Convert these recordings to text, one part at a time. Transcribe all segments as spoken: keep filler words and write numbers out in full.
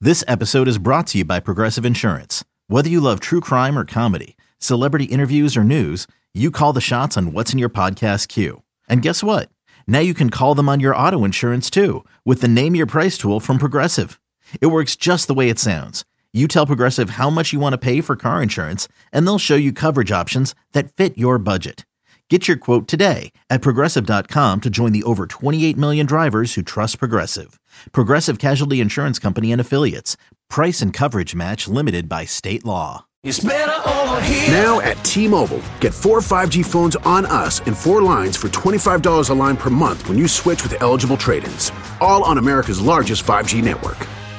This episode is brought to you by Progressive Insurance. Whether you love true crime or comedy, celebrity interviews or news, you call the shots on what's in your podcast queue. And guess what? Now you can call them on your auto insurance too with the Name Your Price tool from Progressive. It works just the way it sounds. You tell Progressive how much you want to pay for car insurance, and they'll show you coverage options that fit your budget. Get your quote today at Progressive dot com to join the over twenty-eight million drivers who trust Progressive. Progressive Casualty Insurance Company and Affiliates. Price and coverage match limited by state law. It's better over here. Now at T-Mobile, get four five G phones on us and four lines for twenty-five dollars a line per month when you switch with eligible trade-ins. All on America's largest five G network.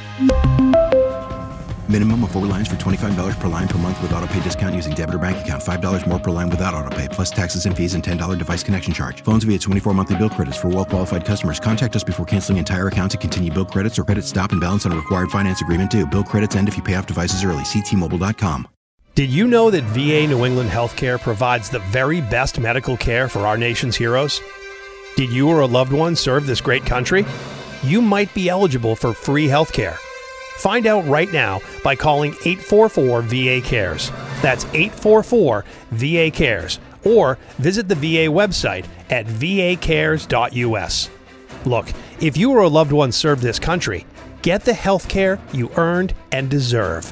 Minimum of four lines for twenty-five dollars per line per month with autopay discount using debit or bank account. five dollars more per line without autopay, plus taxes and fees and ten dollars device connection charge. Phones via twenty-four monthly bill credits for well-qualified customers. Contact us before canceling entire account to continue bill credits or credit stop and balance on a required finance agreement due. Bill credits end if you pay off devices early. See T Mobile dot com. Did you know that V A New England Healthcare provides the very best medical care for our nation's heroes? Did you or a loved one serve this great country? You might be eligible for free healthcare. Find out right now by calling eight four four V A cares. That's eight four four V A cares. Or visit the V A website at v a cares dot u s. Look, if you or a loved one served this country, get the health care you earned and deserve.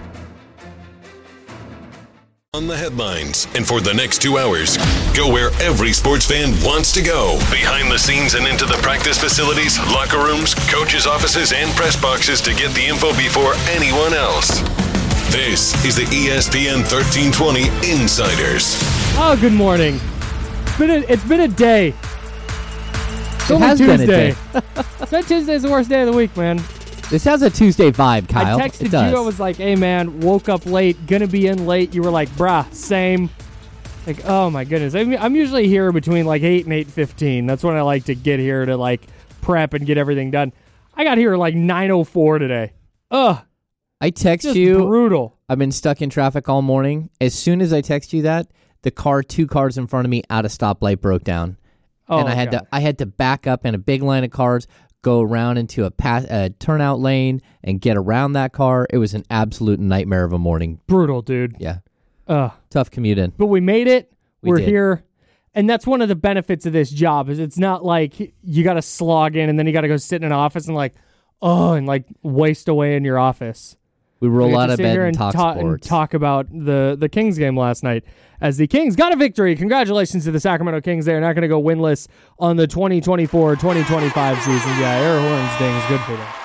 On the headlines, and for the next two hours, go where every sports fan wants to go. Behind the scenes and into the practice facilities, locker rooms, coaches' offices, and press boxes to get the info before anyone else. This is the E S P N thirteen twenty Insiders. Oh, good morning. It's been a, it's been a day. It's it only has Tuesday. Been a day. That Tuesday's the worst day of the week, man. This has a Tuesday vibe, Kyle. I texted you. I was like, hey, man, woke up late, gonna be in late. You were like, bruh, same. Like, oh, my goodness. I'm, I'm usually here between like eight and eight fifteen. That's when I like to get here to like prep and get everything done. I got here like nine oh four today. Ugh. I text just you. Brutal. I've been stuck in traffic all morning. As soon as I text you that, the car, two cars in front of me at a stoplight broke down. Oh, and I had God. to I had to back up in a big line of cars, go around into a, pass, a turnout lane and get around that car. It was an absolute nightmare of a morning. Brutal, dude. Yeah. Uh, Tough commute in. But we made it. We We're did. here. And that's one of the benefits of this job is it's not like you got to slog in and then you got to go sit in an office and like, oh, and like waste away in your office. We roll we out of sit bed here and, and talk ta- sports. and talk about the, the Kings game last night. As the Kings got a victory. Congratulations to the Sacramento Kings. They're not going to go winless on the twenty twenty-four twenty twenty-five season. Yeah, air horns ding is good for them.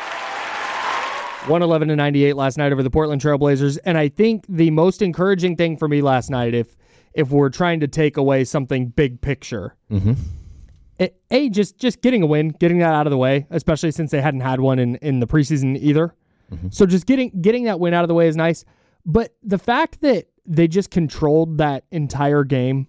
one eleven to ninety-eight last night over the Portland Trail Blazers. And I think the most encouraging thing for me last night, if if we're trying to take away something big picture, mm-hmm. it, A, just, just getting a win, getting that out of the way, especially since they hadn't had one in, in the preseason either. Mm-hmm. So just getting getting that win out of the way is nice. But the fact that they just controlled that entire game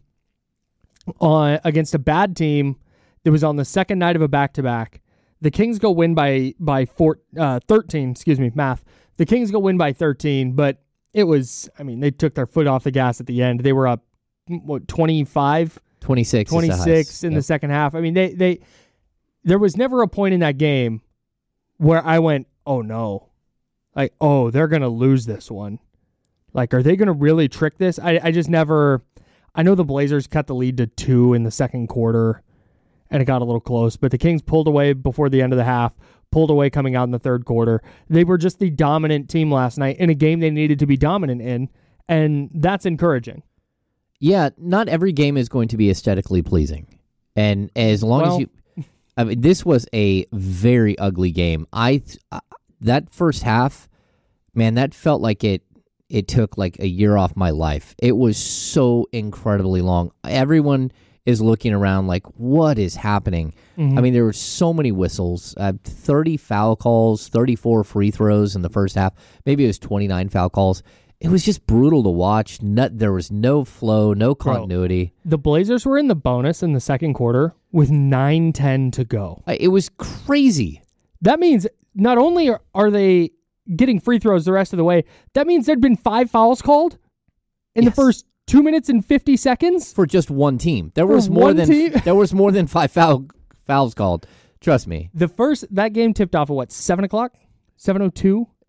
uh, against a bad team that was on the second night of a back-to-back. The Kings go win by by four, uh, thirteen, excuse me, math. The Kings go win by thirteen, but it was, I mean, they took their foot off the gas at the end. They were up, what, twenty-five? twenty-six twenty-six in yep. the second half. I mean, they they there was never a point in that game where I went, oh, no. Like, oh, they're going to lose this one. Like, are they going to really trick this? I, I just never... I know the Blazers cut the lead to two in the second quarter, and it got a little close, but the Kings pulled away before the end of the half, pulled away coming out in the third quarter. They were just the dominant team last night in a game they needed to be dominant in, and that's encouraging. Yeah, not every game is going to be aesthetically pleasing. And as long well, as you... I mean, this was a very ugly game. I uh, That first half, man, that felt like it It took like a year off my life. It was so incredibly long. Everyone is looking around like, what is happening? Mm-hmm. I mean, there were so many whistles, uh, thirty foul calls, thirty-four free throws in the first half. Maybe it was twenty-nine foul calls. It was just brutal to watch. Not, there was no flow, no continuity. Bro, the Blazers were in the bonus in the second quarter with nine ten to go. It was crazy. That means not only are, are they getting free throws the rest of the way, that means there'd been five fouls called in yes. the first two minutes and fifty seconds for just one team. There for was more than team? there was more than five foul, fouls called. Trust me. The first that game tipped off at what seven o'clock, seven o two.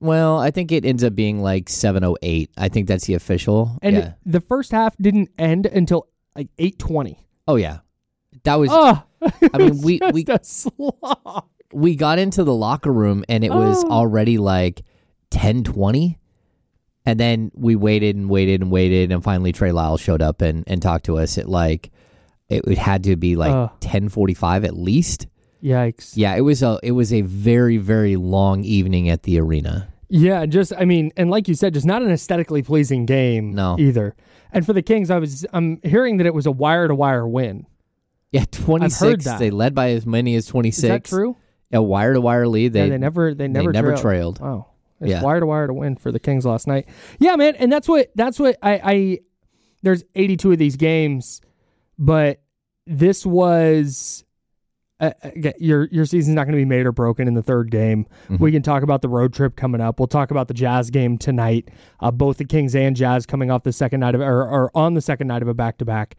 Well, I think it ends up being like seven oh eight. I think that's the official. And yeah. the first half didn't end until like eight twenty. Oh yeah, that was. Oh, I mean, we just we a slog. we got into the locker room and it was Oh. already like ten twenty. And then we waited and waited and waited, and finally Trey Lyles showed up and, and talked to us at like, it, it had to be like Uh. ten forty-five at least. Yikes. Yeah, it was a it was a very, very long evening at the arena. Yeah, just I mean, and like you said, just not an aesthetically pleasing game No. either. And for the Kings, I was I'm hearing that it was a wire to wire win. Yeah, twenty-six. I've heard that. They led by as many as twenty-six. Is that true? A wire to wire lead. They yeah, they never they never never trailed. trailed. Wow. It's Yeah. wire to wire to win for the Kings last night. Yeah, man, and that's what that's what I, I there's eighty-two of these games, but this was uh, again, your your season's not going to be made or broken in the third game. Mm-hmm. We can talk about the road trip coming up. We'll talk about the Jazz game tonight. Uh, both the Kings and Jazz coming off the second night of or, or on the second night of a back to back.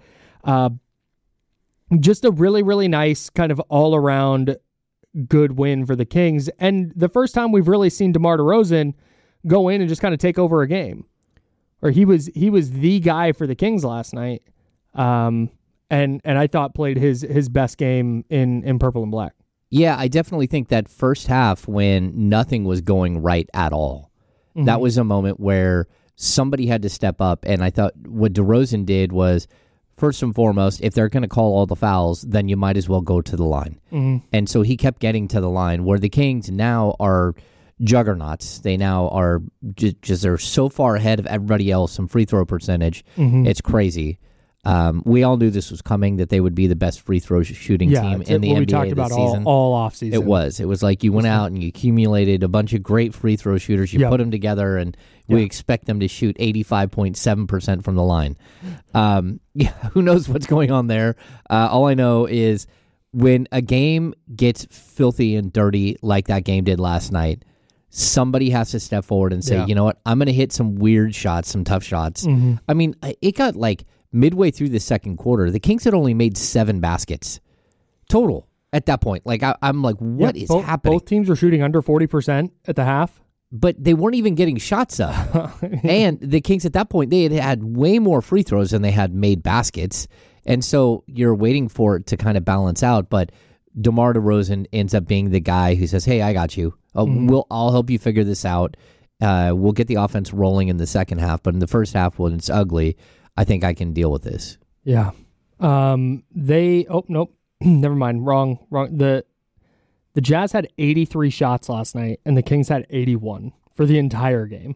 Just a really really nice kind of all around good win for the Kings, and the first time we've really seen DeMar DeRozan go in and just kind of take over a game, or he was he was the guy for the Kings last night, um, and and I thought played his his best game in in purple and black. Yeah, I definitely think that first half when nothing was going right at all, Mm-hmm. that was a moment where somebody had to step up, and I thought what DeRozan did was, first and foremost, if they're going to call all the fouls, then you might as well go to the line. Mm-hmm. And so he kept getting to the line, where the Kings now are juggernauts. They now are just, just they're so far ahead of everybody else in free throw percentage. Mm-hmm. It's crazy. Um, we all knew this was coming, that they would be the best free throw sh- shooting Yeah, team it's in the what N we B A talked this about season. all all offseason. It was. It was like you went out and you accumulated a bunch of great free throw shooters. You Yep. put them together, and we Yeah. expect them to shoot eighty-five point seven percent from the line. Um, yeah, who knows what's going on there? Uh, all I know is when a game gets filthy and dirty like that game did last night, somebody has to step forward and say, Yeah. you know what, I'm going to hit some weird shots, some tough shots. Mm-hmm. I mean, it got like midway through the second quarter, the Kings had only made seven baskets total at that point. Like, I, I'm like, what Yeah, is both, happening? Both teams were shooting under forty percent at the half. But they weren't even getting shots up. And the Kings at that point, they had had way more free throws than they had made baskets. And so you're waiting for it to kind of balance out. But DeMar DeRozan ends up being the guy who says, hey, I got you. Uh, Mm-hmm. we'll, I'll help you figure this out. Uh, we'll get the offense rolling in the second half. But in the first half, when it's ugly, I think I can deal with this. Yeah. Um, they, oh, nope. Never mind. Wrong, wrong. The, the Jazz had eighty-three shots last night, and the Kings had eighty-one for the entire game.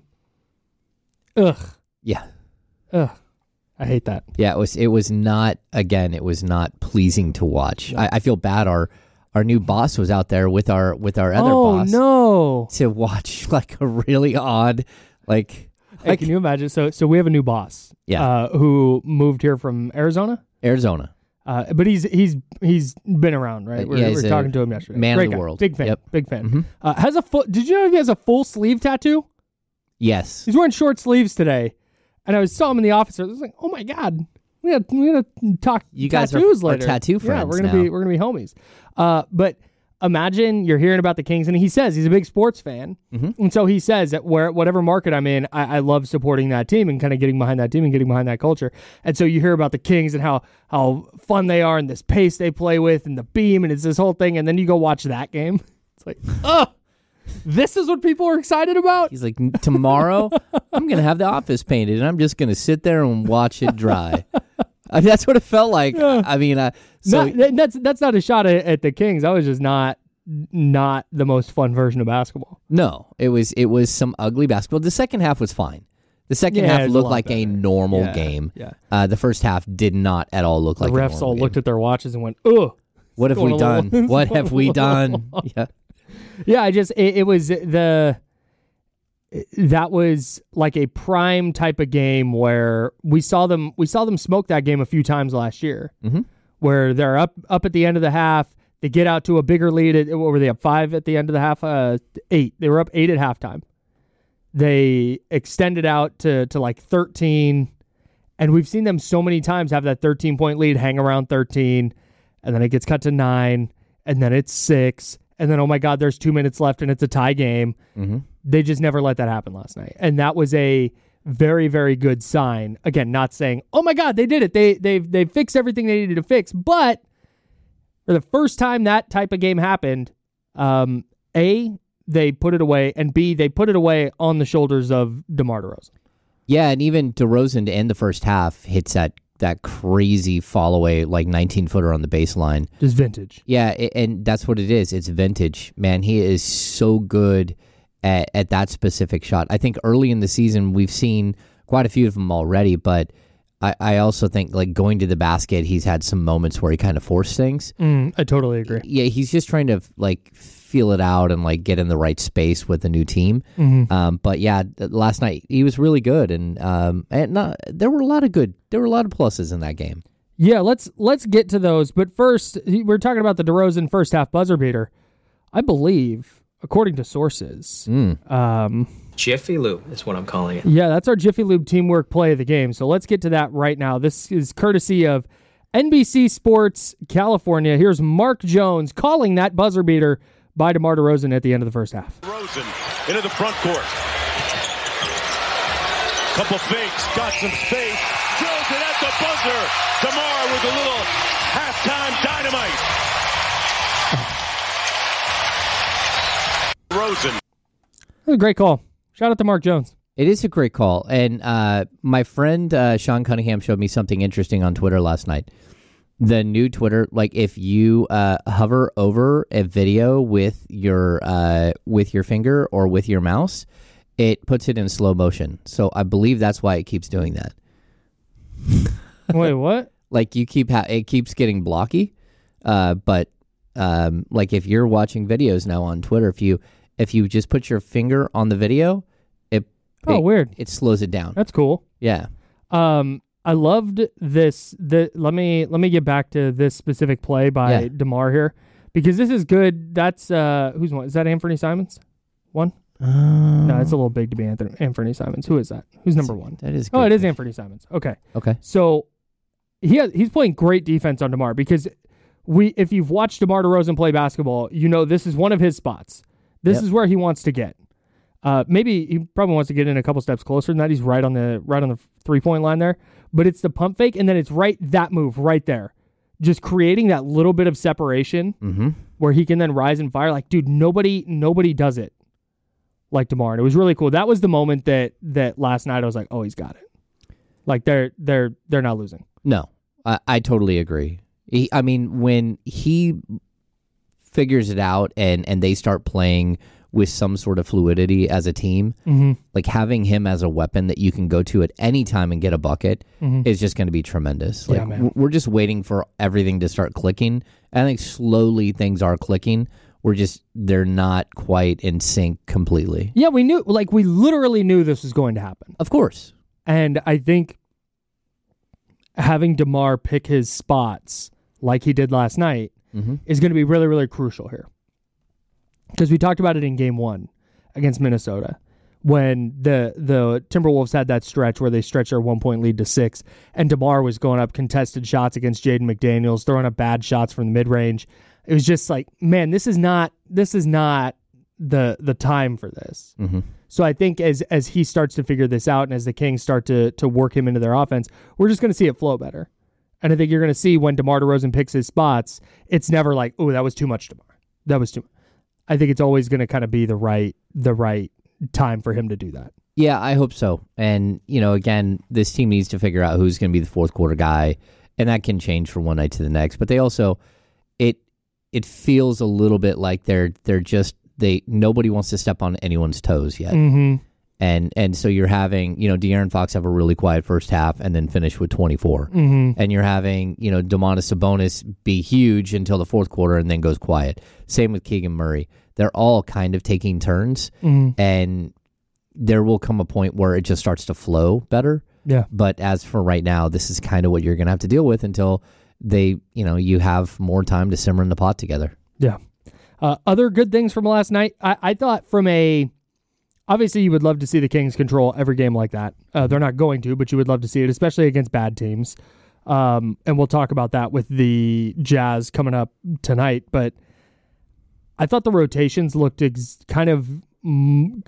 Ugh. Yeah. Ugh. I hate that. Yeah, it was It was not, again, it was not pleasing to watch. I, I feel bad. Our our new boss was out there with our with our other oh, boss. no. To watch like a really odd, like, Hey, like can you imagine? So, so we have a new boss Yeah. uh, who moved here from Arizona. Arizona. Uh, but he's he's he's been around, right? Uh, We're, yeah, we're he's a talking to him yesterday. man of Great the guy. world. Big fan. Yep. Big fan. Mhm. Uh, has a full. Did you know he has a full sleeve tattoo? Yes. He's wearing short sleeves today, and I was saw him in the office. I was like, "Oh my god, we got we got to talk You guys are- tattoos are later. tattoo Yeah, friends we're gonna now. be we're gonna be homies. Uh, but imagine you're hearing about the Kings, and he says he's a big sports fan, Mm-hmm. and so he says that where whatever market I'm in, I, I love supporting that team and kind of getting behind that team and getting behind that culture. And so you hear about the Kings and how how fun they are and this pace they play with and the beam and it's this whole thing, and then you go watch that game. It's like, oh, this is what people are excited about. He's like, tomorrow I'm going to have the office painted, and I'm just going to sit there and watch it dry. I mean, that's what it felt like. I mean, uh, so Not- th- that's that's not a shot at, at the Kings. I was just not not the most fun version of basketball. no, it was it was some ugly basketball. The second half was fine. The second Yeah, it half was a looked lot like a better. normal Yeah, game. yeah. Uh, the first half did not at all look The like a refs normal all game. looked at their watches and went, "Ugh." What have going we a done? little- What have we done? Yeah. Yeah, I just it, it was the that was like a prime type of game where we saw them we saw them smoke that game a few times last year, Mm-hmm. where they're up up at the end of the half. They get out to a bigger lead. At, what were they up five at the end of the half? Uh, eight. They were up eight at halftime. They extended out to to like thirteen, and we've seen them so many times have that thirteen point lead, hang around thirteen, and then it gets cut to nine, and then it's six, and then oh my God, there's two minutes left and it's a tie game. Mm-hmm. They just never let that happen last night. And that was a very, very good sign. Again, not saying, oh my God, they did it. They they've they fixed everything they needed to fix. But for the first time that type of game happened, um, A, they put it away, and B, they put it away on the shoulders of DeMar DeRozan. Yeah, and even DeRozan to end the first half hits that that crazy fall away, like nineteen footer on the baseline. Just vintage. Yeah, it, and that's what it is. It's vintage. Man, he is so good at, at that specific shot. I think early in the season, we've seen quite a few of them already, but I, I also think like going to the basket, he's had some moments where he kind of forced things. Mm, I totally agree. Yeah, he's just trying to like feel it out and like get in the right space with the new team. Mm-hmm. Um, but yeah, last night he was really good, and um, and not, there were a lot of good, there were a lot of pluses in that game. Yeah, let's let's get to those. But first, we're talking about the DeRozan first half buzzer beater. I believe, according to sources, Mm. um, Jiffy Lube is what I'm calling it. yeah, that's our Jiffy Lube teamwork play of the game. So let's get to that right now. This is courtesy of N B C Sports California. Here's Mark Jones calling that buzzer beater by DeMar DeRozan at the end of the first half. DeRozan into the front court. Couple fakes, got some space, drills it at the buzzer. DeMar with a little halftime dynamite. DeRozan. That was a great call. Shout out to Mark Jones. It is a great call, and uh, my friend uh, Sean Cunningham showed me something interesting on Twitter last night. The new Twitter, like if you uh, hover over a video with your uh, with your finger or with your mouse, it puts it in slow motion. So I believe that's why it keeps doing that. Wait, what? Like you keep ha- it keeps getting blocky, uh, but um, like if you're watching videos now on Twitter, if you if you just put your finger on the video, it Oh, it, weird. it slows it down. That's cool. Yeah. Um, I loved this. The let me let me get back to this specific play by Yeah. DeMar here, because this is good. That's uh, who's one? Is that Anthony Simons? One? Um, No, it's a little big to be Anthony, Anthony Simons. Who is that? Who's number one? That is. Oh, good. it is Anthony Simons. Okay, Okay. so he has, he's playing great defense on DeMar, because we if you've watched DeMar DeRozan play basketball, you know this is one of his spots. This Yep. is where he wants to get. Uh, maybe he probably wants to get in a couple steps closer than that. He's right on the right on the three point line there, but it's the pump fake, and then it's right that move right there, just creating that little bit of separation Mm-hmm. where he can then rise and fire. Like, dude, nobody nobody does it like DeMar, and it was really cool. That was the moment that that last night I was like, oh, he's got it. Like they're they're they're not losing. No, I, I totally agree. He, I mean, when he figures it out and, and they start playing with some sort of fluidity as a team, Mm-hmm. like having him as a weapon that you can go to at any time and get a bucket Mhm. is just going to be tremendous. Yeah, Like man. w- we're just waiting for everything to start clicking. I think slowly things are clicking. We're just they're not quite in sync completely. Yeah, we knew, like we literally knew this was going to happen. Of course. And I think having DeMar pick his spots like he did last night Mm-hmm. is going to be really, really crucial here. Because we talked about it in game one against Minnesota when the the Timberwolves had that stretch where they stretched their one-point lead to six, and DeMar was going up contested shots against Jaden McDaniels, throwing up bad shots from the mid-range. It was just like, man, this is not this is not the the time for this. Mm-hmm. So I think as as he starts to figure this out and as the Kings start to to work him into their offense, we're just going to see it flow better. And I think you're going to see when DeMar DeRozan picks his spots, it's never like, oh, that was too much, DeMar. That was too much. I think it's always going to kind of be the right the right time for him to do that. Yeah, I hope so. And, you know, again, this team needs to figure out who's going to be the fourth quarter guy, and that can change from one night to the next. But they also, it it feels a little bit like they're they're just they nobody wants to step on anyone's toes yet. Mm-hmm. And and so you're having, you know, De'Aaron Fox have a really quiet first half and then finish with twenty-four. Mm-hmm. And you're having, you know, Domantas Sabonis be huge until the fourth quarter and then goes quiet. Same with Keegan Murray. They're all kind of taking turns, Mm-hmm. and there will come a point where it just starts to flow better. Yeah. But as for right now, this is kind of what you're going to have to deal with until they, you know, you have more time to simmer in the pot together. Yeah. Uh, other good things from last night, I, I thought from a, obviously you would love to see the Kings control every game like that. Uh, they're not going to, but you would love to see it, especially against bad teams. Um, and we'll talk about that with the Jazz coming up tonight. But I thought the rotations looked ex- kind of mm,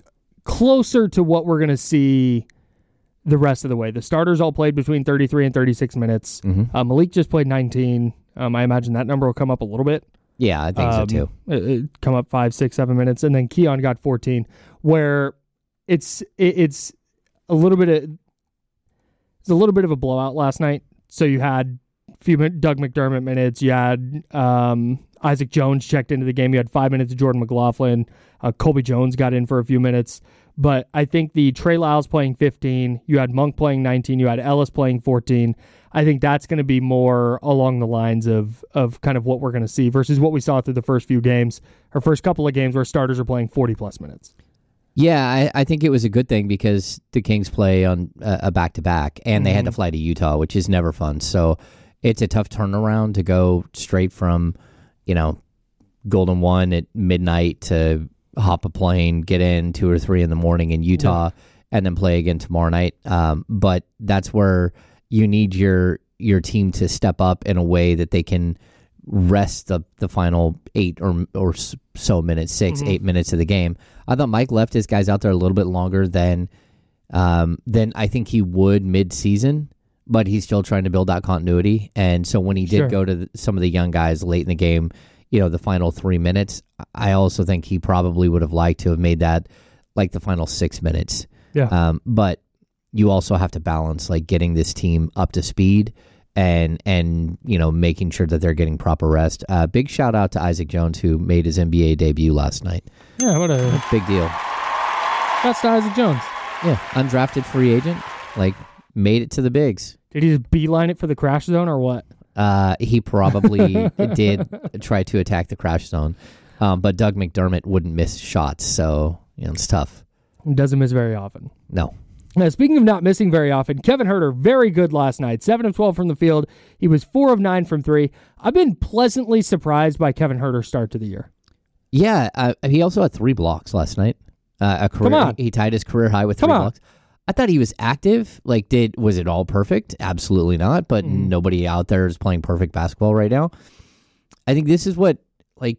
closer to what we're going to see the rest of the way. The starters all played between thirty-three and thirty-six minutes. Mm-hmm. Uh, Malik just played nineteen. Um, I imagine that number will come up a little bit. Yeah, I think um, so too. It, it come up five, six, seven minutes, and then Keon got fourteen. Where it's it, it's a little bit of it's a little bit of a blowout last night. So you had a few Doug McDermott minutes. You had um, Isaac Jones checked into the game. You had five minutes of Jordan McLaughlin. Uh, Colby Jones got in for a few minutes. But I think the Trey Lyles playing fifteen, you had Monk playing nineteen, you had Ellis playing fourteen. I think that's going to be more along the lines of of kind of what we're going to see versus what we saw through the first few games, or first couple of games where starters are playing forty-plus minutes. Yeah, I, I think it was a good thing because the Kings play on uh, a back-to-back, and mm-hmm. they had to fly to Utah, which is never fun. So it's a tough turnaround to go straight from, you know, Golden One at midnight to hop a plane, get in two or three in the morning in Utah, yeah. and then play again tomorrow night. Um, but that's where you need your your team to step up in a way that they can rest the, the final eight or or so minutes, six, mm-hmm. eight minutes of the game. I thought Mike left his guys out there a little bit longer than um, than I think he would mid-season, but he's still trying to build that continuity. And so when he did Sure. go to the, some of the young guys late in the game, you know, the final three minutes, I also think he probably would have liked to have made that like the final six minutes. Yeah. Um, but you also have to balance like getting this team up to speed and, and you know, making sure that they're getting proper rest. Uh, big shout out to Isaac Jones, who made his N B A debut last night. Yeah, what a big deal. That's to Isaac Jones. Yeah, undrafted free agent, like made it to the bigs. Did he just beeline it for the crash zone or what? Uh, he probably did try to attack the crash zone, um, but Doug McDermott wouldn't miss shots, so you know it's tough. He doesn't miss very often. No. Now, speaking of not missing very often, Kevin Huerter, very good last night. seven of twelve from the field. He was four of nine from three. I've been pleasantly surprised by Kevin Huerter's start to the year. Yeah, uh, he also had three blocks last night. Uh, a career, Come on. He tied his career high with three Come on. blocks. I thought he was active. Like, did was it all perfect? Absolutely not. But Mm. nobody out there is playing perfect basketball right now. I think this is what, like,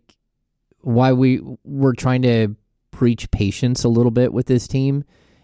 why we we're trying to preach patience a little bit with this team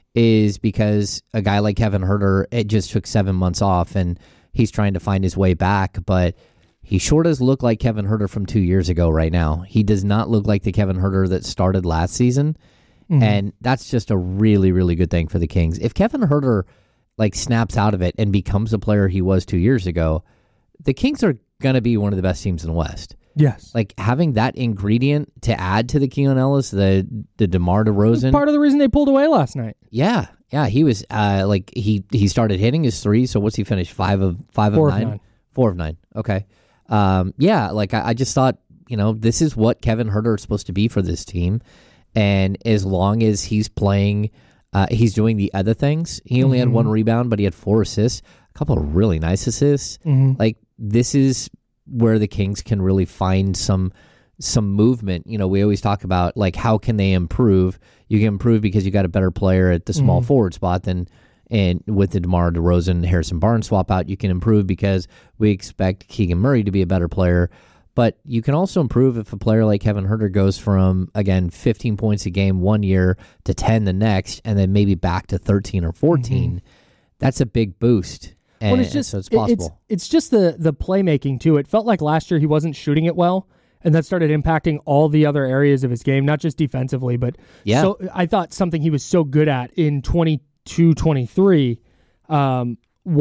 is because a guy like Kevin Huerter, it just took seven months off, and he's trying to find his way back. But he sure does look like Kevin Huerter from two years ago right now. He does not look like the Kevin Huerter that started last season. Mm-hmm. And that's just a really, really good thing for the Kings. If Kevin Huerter like snaps out of it and becomes the player he was two years ago, the Kings are going to be one of the best teams in the West. Yes. Like having that ingredient to add to the Keon Ellis, the the DeMar DeRozan. Part of the reason they pulled away last night. Yeah. Yeah. He was uh, like he he started hitting his three. So what's he finished? Five of five Four of nine? of nine. Four of nine. Okay. Um, yeah, like I, I just thought, you know, this is what Kevin Huerter is supposed to be for this team. And as long as he's playing, uh, he's doing the other things. He only mm-hmm. had one rebound, but he had four assists, a couple of really nice assists. Mm-hmm. Like this is where the Kings can really find some some movement. You know, we always talk about like how can they improve? You can improve because you got a better player at the small mm-hmm. forward spot than and with the DeMar DeRozan Harrison Barnes swap out. You can improve because we expect Keegan Murray to be a better player. But you can also improve if a player like Kevin Huerter goes from, again, fifteen points a game one year to ten the next, and then maybe back to thirteen or fourteen. Mm-hmm. That's a big boost. And, well, it's just, so it's possible. It's, it's just the, the playmaking, too. It felt like last year he wasn't shooting it well, and that started impacting all the other areas of his game, not just defensively, but yeah. So I thought something he was so good at in twenty-two twenty-three um,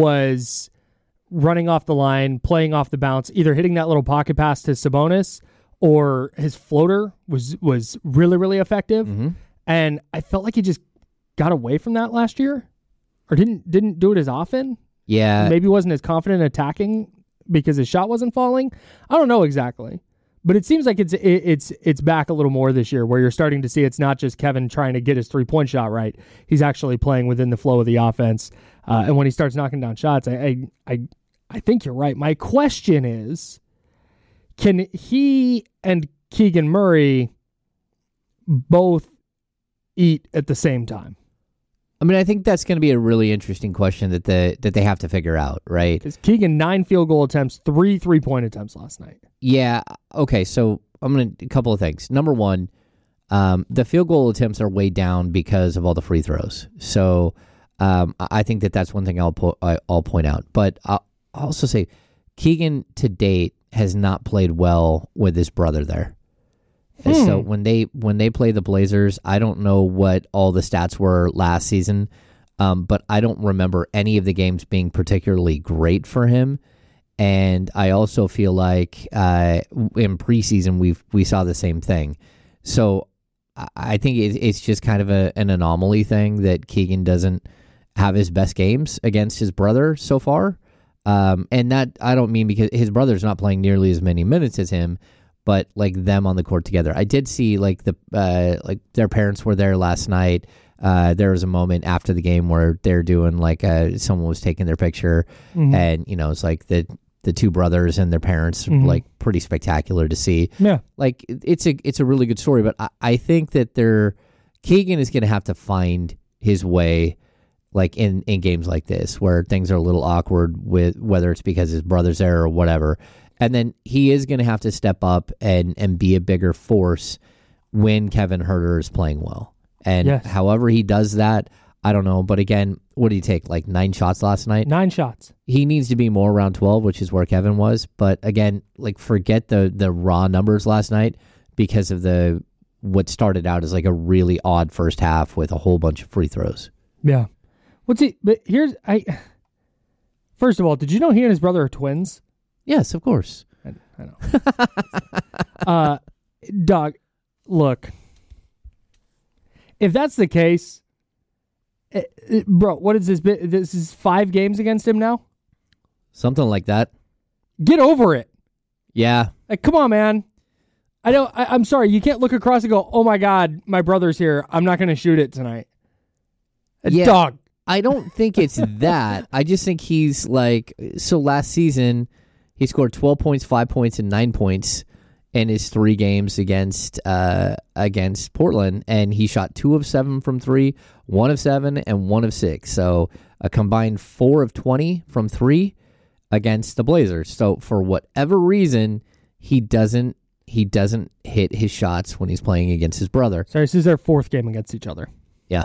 was running off the line, playing off the bounce, either hitting that little pocket pass to Sabonis or his floater was was really, really effective. Mm-hmm. And I felt like he just got away from that last year or didn't didn't do it as often. Yeah. Maybe wasn't as confident attacking because his shot wasn't falling. I don't know exactly. But it seems like it's it, it's it's back a little more this year where you're starting to see it's not just Kevin trying to get his three-point shot right. He's actually playing within the flow of the offense. Uh, and when he starts knocking down shots, I, I I I think you're right. My question is, can he and Keegan Murray both eat at the same time? I mean, I think that's going to be a really interesting question that the that they have to figure out, right? Because Keegan, nine field goal attempts, three three-point attempts last night. Yeah. Okay. So I'm going to a couple of things. Number one, Um, the field goal attempts are way down because of all the free throws. So um, I think that that's one thing I'll po- I'll point out. But I'll also say Keegan to date has not played well with his brother there. Hmm. So when they when they play the Blazers, I don't know what all the stats were last season, um, but I don't remember any of the games being particularly great for him. And I also feel like uh, in preseason we we saw the same thing. So I think it's just kind of a, an anomaly thing that Keegan doesn't have his best games against his brother so far. Um, and that I don't mean because his brother's not playing nearly as many minutes as him, but like them on the court together. I did see like the uh, like their parents were there last night. Uh, there was a moment after the game where they're doing like uh, someone was taking their picture, mm-hmm. and you know it's like the the two brothers and their parents, mm-hmm. like pretty spectacular to see. Yeah, like it's a it's a really good story. But I, I think that they're Keegan is going to have to find his way. Like in, in games like this where things are a little awkward with whether it's because his brother's there or whatever. And then he is going to have to step up and, and be a bigger force when Kevin Huerter is playing well. And yes. however he does that, I don't know. But again, what did he take? Like nine shots last night? Nine shots. He needs to be more around twelve, which is where Kevin was. But again, like forget the, the raw numbers last night because of the what started out as like a really odd first half with a whole bunch of free throws. Yeah. What's he? But here's I. First of all, did you know he and his brother are twins? Yes, of course. I, I know. uh, Doug, look. If that's the case, it, it, bro, what is this? This is five games against him now. Something like that. Get over it. Yeah. Like, come on, man. I don't. I, I'm sorry. You can't look across and go, "Oh my God, my brother's here. I'm not going to shoot it tonight." Yeah. Dog. I don't think it's that. I just think he's like, so last season, he scored twelve points, five points, and nine points in his three games against uh, against Portland, and he shot two of seven from three, one of seven, and one of six. So a combined four of twenty from three against the Blazers. So for whatever reason, he doesn't he doesn't hit his shots when he's playing against his brother. Sorry, this is their fourth game against each other. Yeah.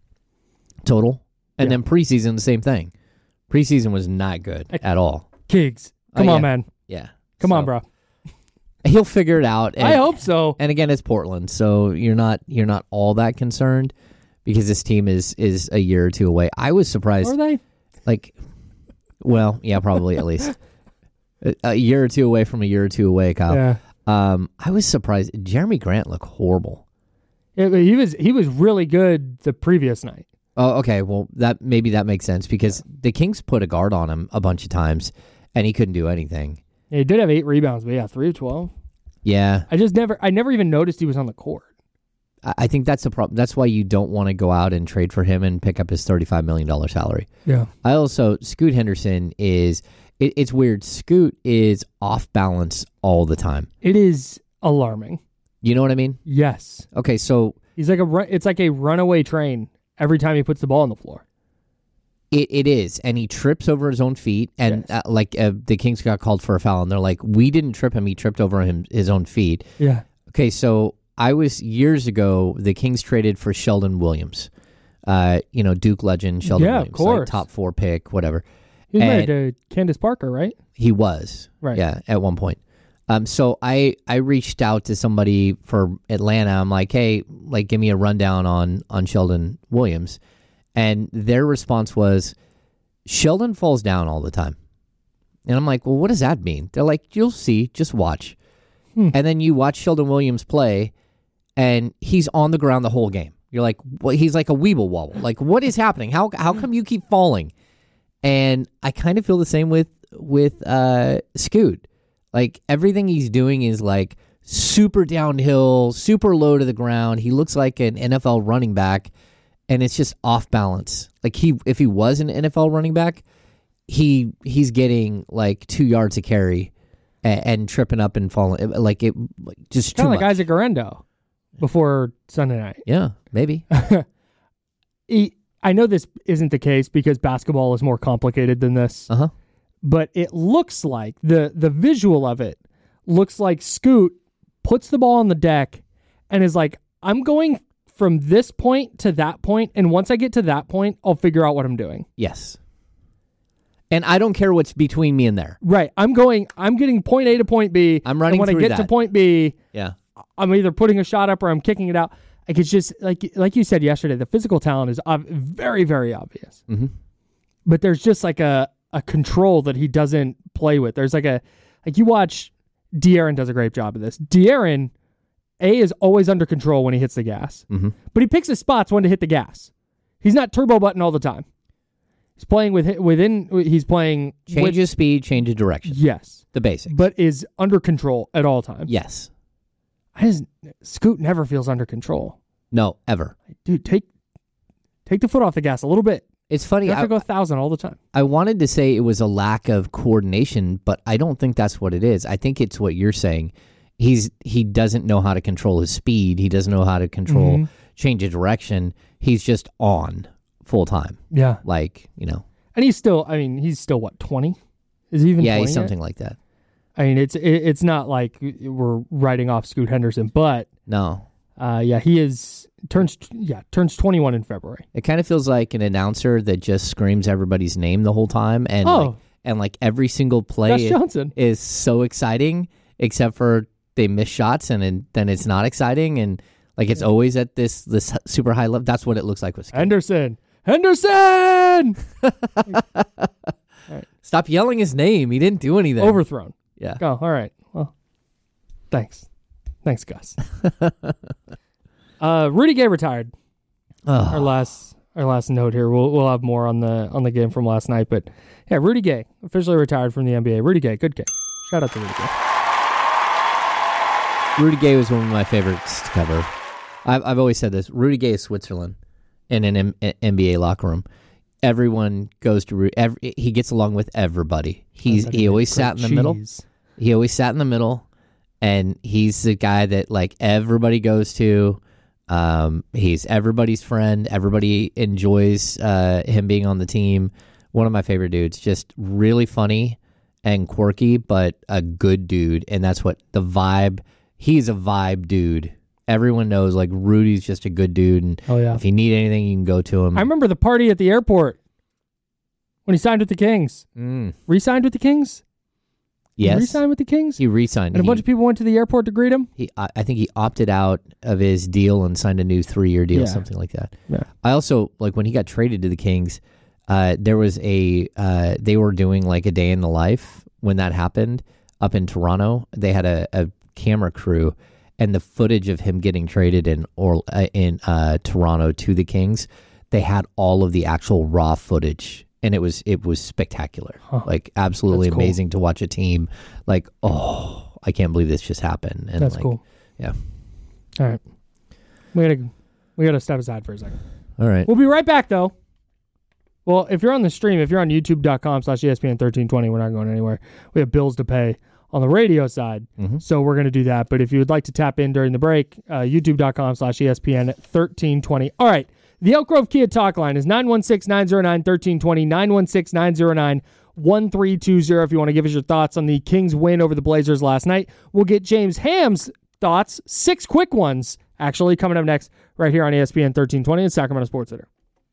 Total. And yeah. then preseason, the same thing. Preseason was not good at all. Kiggs, come uh, on, yeah. man. Yeah. Come so, on, bro. He'll figure it out. And, I hope so. And again, it's Portland, so you're not you're not all that concerned because this team is is a year or two away. I was surprised. Are they? Like, well, yeah, probably at least a, a year or two away from a year or two away, Kyle. Yeah. Um, I was surprised. Jeremy Grant looked horrible. Yeah, but he was he was really good the previous night. Oh, okay. Well, that maybe that makes sense because yeah. the Kings put a guard on him a bunch of times, and he couldn't do anything. Yeah, he did have eight rebounds, but yeah, three of twelve. Yeah, I just never, I never even noticed he was on the court. I, I think that's the problem. That's why you don't want to go out and trade for him and pick up his thirty-five million dollars salary. Yeah. I also Scoot Henderson is. It, it's weird. Scoot is off balance all the time. It is alarming. You know what I mean? Yes. Okay, so he's like a. Run, it's like a runaway train. Every time he puts the ball on the floor. It It is, and he trips over his own feet, and yes. uh, like uh, the Kings got called for a foul, and they're like, we didn't trip him, he tripped over him his own feet. Yeah. Okay, so I was, years ago, the Kings traded for Sheldon Williams, uh, you know, Duke legend, Sheldon yeah, Williams. Of course. Like top four pick, whatever. He was married to Candace Parker, right? He was. Right. Yeah, at one point. Um, so I, I reached out to somebody for Atlanta. I'm like, hey, like, give me a rundown on on Sheldon Williams. And their response was, Sheldon falls down all the time. And I'm like, well, what does that mean? They're like, you'll see, just watch. Hmm. And then you watch Sheldon Williams play, and he's on the ground the whole game. You're like, well, he's like a weeble wobble. Like, what is happening? How how come you keep falling? And I kind of feel the same with with uh, Scoot. Like, everything he's doing is like super downhill, super low to the ground. He looks like an N F L running back. And it's just off balance. Like he, if he was an N F L running back, he he's getting like two yards a carry and, and tripping up and falling. Like it, like just kind too of like much. Isaac Garendo before Sunday night. Yeah, maybe. he, I know this isn't the case because basketball is more complicated than this. Uh huh. But it looks like the the visual of it looks like Scoot puts the ball on the deck and is like, I'm going from this point to that point, and once I get to that point, I'll figure out what I'm doing. Yes. And I don't care what's between me and there. Right. I'm going, I'm getting point A to point B. I'm running and when through I get that. to point B, Yeah. I'm either putting a shot up or I'm kicking it out. Like it's just, like like you said yesterday, the physical talent is ob- very, very obvious. Mm-hmm. But there's just like a, a control that he doesn't play with. There's like a, like you watch, De'Aaron does a great job of this. De'Aaron, A, is always under control when he hits the gas. Mm-hmm. But he picks his spots when to hit the gas. He's not turbo button all the time. He's playing with within. He's playing Change with, of speed, change of direction. Yes, The basics. but is under control at all times. Yes. I just Scoot never feels under control. No, ever. Dude, take take the foot off the gas a little bit. It's funny. You have I, to go a thousand all the time. I wanted to say it was a lack of coordination, but I don't think that's what it is. I think it's what you're saying. He's he doesn't know how to control his speed. He doesn't know how to control Mm-hmm. change of direction. He's just on full time. Yeah, Like, you know. and he's still. I mean, he's still what twenty? Is he even? Yeah, twenty he's yet? something like that. I mean, it's it, it's not like we're writing off Scoot Henderson, but No. uh, yeah, he is turns yeah turns twenty-one in February. It kind of feels like an announcer that just screams everybody's name the whole time, and Oh. like, and like every single play Gus is, Johnson. is so exciting, except for they miss shots, and it, then it's not exciting, and like it's always at this this super high level. That's what it looks like with Scoot. Henderson, Henderson, Stop yelling his name. He didn't do anything. overthrown. Yeah. Oh, all right. Well, thanks, thanks, Gus. uh, Rudy Gay retired. Our Oh, last our last note here. We'll we'll have more on the on the game from last night, but yeah, Rudy Gay officially retired from the N B A. Rudy Gay, good game. Shout out to Rudy Gay. Rudy Gay was one of my favorites to cover. I've I've always said this. Rudy Gay is Switzerland in an M- N B A locker room. Everyone goes to Ru- every, he gets along with everybody. He's he always sat in the middle. He always sat in the middle, and he's the guy that like everybody goes to. Um, he's everybody's friend. Everybody enjoys uh, him being on the team. One of my favorite dudes. Just really funny and quirky, but a good dude. And that's what the vibe. He's a vibe dude. Everyone knows like Rudy's just a good dude. And Oh, yeah. if you need anything, you can go to him. I remember the party at the airport when he signed with the Kings. Mm. Re-signed with the Kings? Yes, Re-signed with the Kings? he re-signed. And a He- bunch of people went to the airport to greet him? He, I I think he opted out of his deal and signed a new three-year deal, Yeah. something like that. Yeah. I also like when he got traded to the Kings. Uh, there was a uh, they were doing like a day in the life when that happened up in Toronto. They had a, a camera crew, and the footage of him getting traded in or uh, in uh, Toronto to the Kings. They had all of the actual raw footage. And it was it was spectacular, Huh. like absolutely That's cool. amazing to watch a team. Like, oh, I can't believe this just happened. And That's like, cool. Yeah. All right. We gotta we gotta step aside for a second. All right. We'll be right back though. Well, if you're on the stream, if you're on youtube.com slash ESPN thirteen twenty, we're not going anywhere. We have bills to pay on the radio side. Mm-hmm. So we're going to do that. But if you would like to tap in during the break, uh, youtube.com slash ESPN thirteen twenty. All right. The Elk Grove Kia talk line is nine one six, nine zero nine, one three two zero, nine one six, nine zero nine, one three two zero if you want to give us your thoughts on the Kings win over the Blazers last night. We'll get James Ham's thoughts, six quick ones, actually, coming up next right here on E S P N thirteen twenty and Sacramento Sports Center.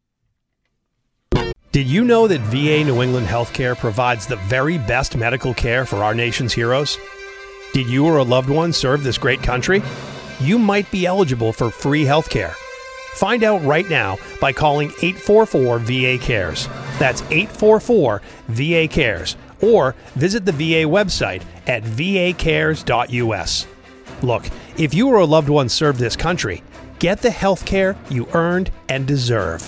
Did you know that V A New England Healthcare provides the very best medical care for our nation's heroes? Did you or a loved one serve this great country? You might be eligible for free healthcare. Find out right now by calling eight four four V A cares. That's eight four four V A cares. Or visit the V A website at v a cares dot u s. Look, if you or a loved one served this country, get the health care you earned and deserve.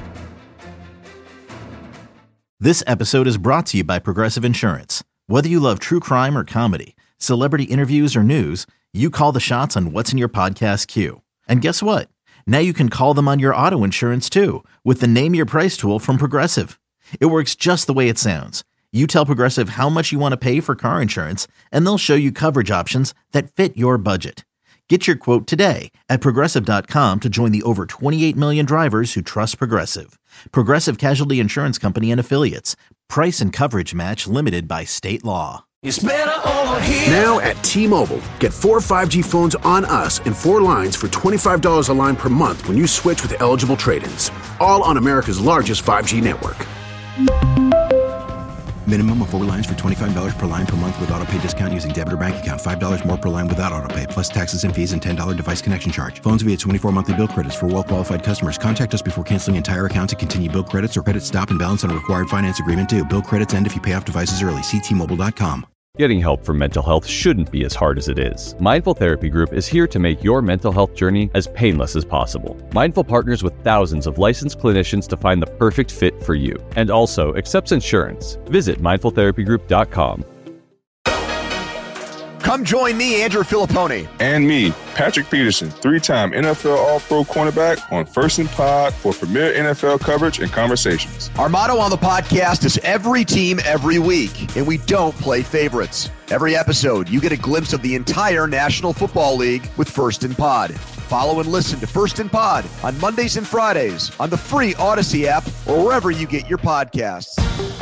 This episode is brought to you by Progressive Insurance. Whether you love true crime or comedy, celebrity interviews or news, you call the shots on what's in your podcast queue. And guess what? Now you can call them on your auto insurance too with the Name Your Price tool from Progressive. It works just the way it sounds. You tell Progressive how much you want to pay for car insurance, and they'll show you coverage options that fit your budget. Get your quote today at Progressive dot com to join the over twenty-eight million drivers who trust Progressive. Progressive Casualty Insurance Company and Affiliates. Price and coverage match limited by state law. It's better over here. Now at T-Mobile, get four five G phones on us and four lines for twenty-five dollars a line per month when you switch with eligible trade-ins. All on America's largest five G network. Minimum of four lines for twenty-five dollars per line per month with auto pay discount using debit or bank account. five dollars more per line without auto pay, plus taxes and fees and ten dollars device connection charge. Phones via twenty-four monthly bill credits for well-qualified customers. Contact us before canceling entire account to continue bill credits or credit stop and balance on a required finance agreement due. Bill credits end if you pay off devices early. See T Mobile dot com. Getting help for mental health shouldn't be as hard as it is. Mindful Therapy Group is here to make your mental health journey as painless as possible. Mindful partners with thousands of licensed clinicians to find the perfect fit for you, and also accepts insurance. Visit mindful therapy group dot com. Come join me, Andrew Filippone. And me, Patrick Peterson, three-time N F L All-Pro cornerback on First and Pod for premier N F L coverage and conversations. Our motto on the podcast is every team, every week, and we don't play favorites. Every episode, you get a glimpse of the entire National Football League with First and Pod. Follow and listen to First and Pod on Mondays and Fridays on the free Odyssey app or wherever you get your podcasts.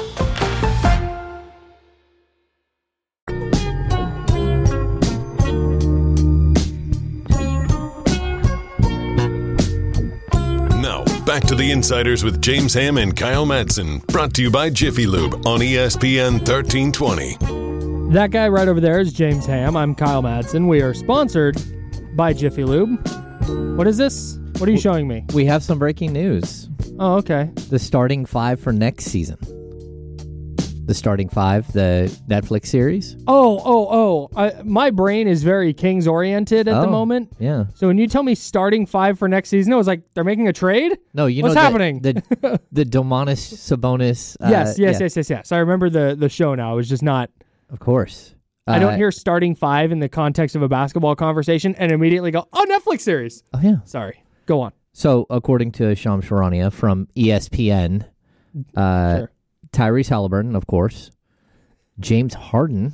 Back to the Insiders with James Ham and Kyle Madsen, brought to you by Jiffy Lube on E S P N thirteen twenty. That guy right over there is James Ham. I'm Kyle Madsen. We are sponsored by Jiffy Lube. What is this? What are you showing me? We have some breaking news. Oh, okay. The starting five for next season. The starting five, the Netflix series. Oh, oh, oh. I, my brain is very Kings-oriented at oh, the moment. Yeah. So when you tell me starting five for next season, I was like, they're making a trade? No, you What's know happening? The, the, the Domantas Sabonis. Uh, yes, yes, yeah. yes, yes, yes. I remember the, the show now. It was just not... Of course. Uh, I don't hear starting five in the context of a basketball conversation and immediately go, oh, Netflix series. Oh, yeah. Sorry. Go on. So, according to Shams Charania from E S P N, uh, sure. Tyrese Halliburton, of course, James Harden,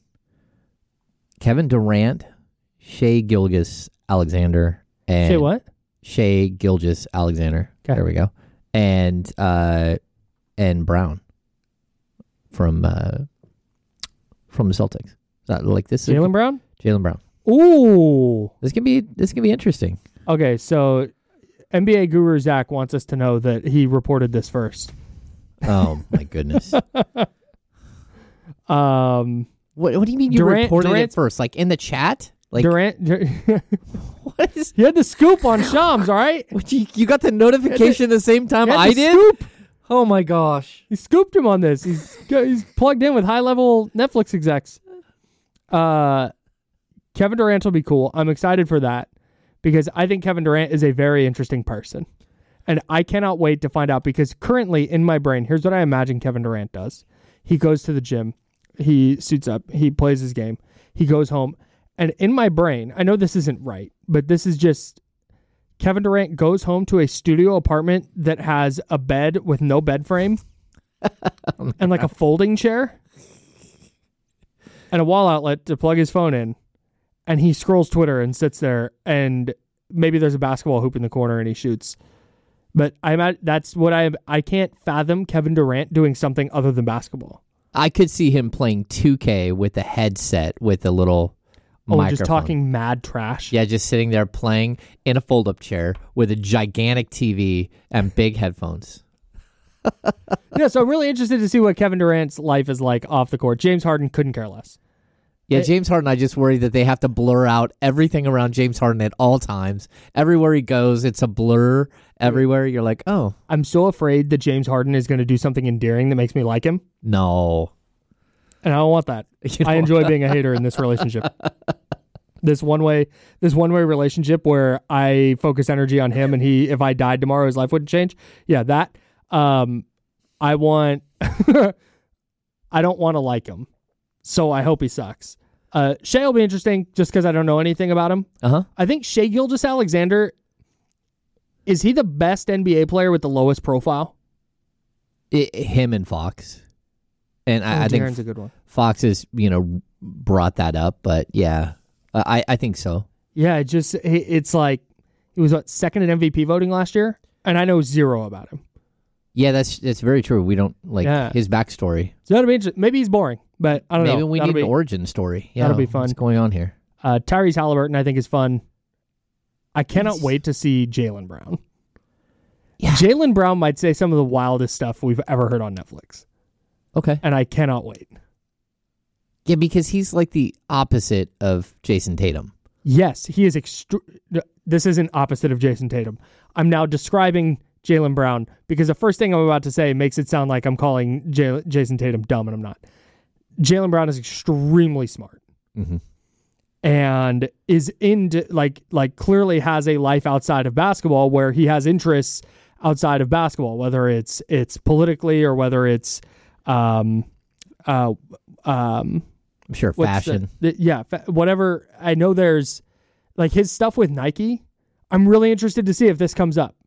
Kevin Durant, Shai Gilgeous-Alexander, and Say what? Shai Gilgeous-Alexander. Okay. There we go. And uh, and Brown from uh, from the Celtics. Is that like this? Jaylen Brown? Jaylen Brown. Ooh. This can be this can be interesting. Okay, so N B A guru Zach wants us to know that he reported this first. Oh my goodness. um, what what do you mean you Durant, reported Durant, it first? Like in the chat? Like Durant. Dur- what is? You had the scoop on Shams, all right? You, you got the notification the same time I the did? Scoop. Oh my gosh. He scooped him on this. He's he's plugged in with high level Netflix execs. Uh, Kevin Durant will be cool. I'm excited for that because I think Kevin Durant is a very interesting person. And I cannot wait to find out because currently in my brain, here's what I imagine Kevin Durant does. He goes to the gym. He suits up. He plays his game. He goes home. And in my brain, I know this isn't right, but this is just Kevin Durant goes home to a studio apartment that has a bed with no bed frame oh and like God. a folding chair and a wall outlet to plug his phone in. And he scrolls Twitter and sits there and maybe there's a basketball hoop in the corner and he shoots. But I'm at, that's what I I can't fathom Kevin Durant doing something other than basketball. I could see him playing two K with a headset with a little oh, microphone. Just talking mad trash. Yeah, just sitting there playing in a fold-up chair with a gigantic T V and big headphones. Yeah, so I'm really interested to see what Kevin Durant's life is like off the court. James Harden couldn't care less. Yeah, James Harden, I just worry that they have to blur out everything around James Harden at all times. Everywhere he goes, it's a blur. Everywhere, you're like, oh. I'm so afraid that James Harden is going to do something endearing that makes me like him. No. And I don't want that. You know? I enjoy being a hater in this relationship. This one-way this one-way relationship where I focus energy on him and he, if I died tomorrow, his life wouldn't change. Yeah, that. Um, I want... I don't want to like him. So I hope he sucks. Uh, Shai will be interesting just because I don't know anything about him. Uh-huh. I think Shai Gilgeous-Alexander, is he the best N B A player with the lowest profile? It, him and Fox. And oh, I, I think De'Aaron's a good one. Fox has, you know, brought that up, but yeah, I, I think so. Yeah, it just it's like, he was what, second in M V P voting last year? And I know zero about him. Yeah, that's that's very true. We don't, like, yeah. his backstory. So that'll be interesting. Maybe he's boring, but I don't Maybe know. Maybe we that'll need be, an origin story. Yeah, that'll be fun. What's going on here? Uh, Tyrese Halliburton, I think, is fun. I cannot wait to see Jaylen Brown. Yeah. Jaylen Brown might say some of the wildest stuff we've ever heard on Netflix. Okay. And I cannot wait. Yeah, because he's like the opposite of Jason Tatum. Yes, he is. Extre- this isn't opposite of Jason Tatum. I'm now describing Jaylen Brown because the first thing I'm about to say makes it sound like I'm calling J- Jason Tatum dumb, and I'm not. Jaylen Brown is extremely smart. Mm-hmm. And is into like like clearly has a life outside of basketball where he has interests outside of basketball, whether it's it's politically or whether it's um uh um I'm sure fashion. The, the, yeah, fa- whatever. I know there's like his stuff with Nike. I'm really interested to see if this comes up.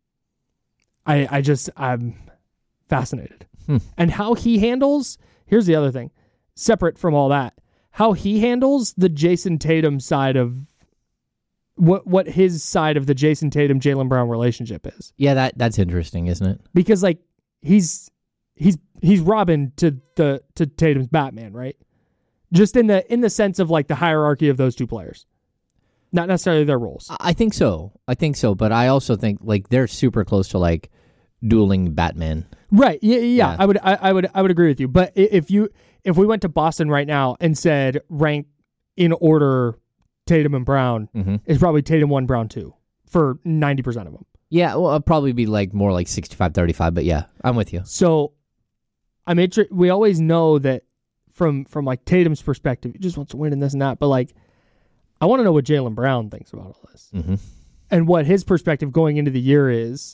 I I just I'm fascinated. Hmm. And how he handles, here's the other thing, separate from all that. How he handles the Jason Tatum side of what what his side of the Jason Tatum Jaylen Brown relationship is. Yeah, that that's interesting, isn't it? Because like he's he's he's Robin to the to Tatum's Batman, right? Just in the in the sense of like the hierarchy of those two players. Not necessarily their roles. I think so. I think so, but I also think like they're super close to like dueling Batman. Right. Yeah, yeah. Yeah. I would I, I would I would agree with you. But i- if you if we went to Boston right now and said rank in order Tatum and Brown, Mm-hmm. it's probably Tatum one, Brown two for ninety percent of them. Yeah, well, it'll probably be like more like sixty-five thirty-five, but yeah, I'm with you. So I'm inter- we always know that from from like Tatum's perspective, he just wants to win and this and that, but like I want to know what Jaylen Brown thinks about all this. Mm-hmm. And what his perspective going into the year is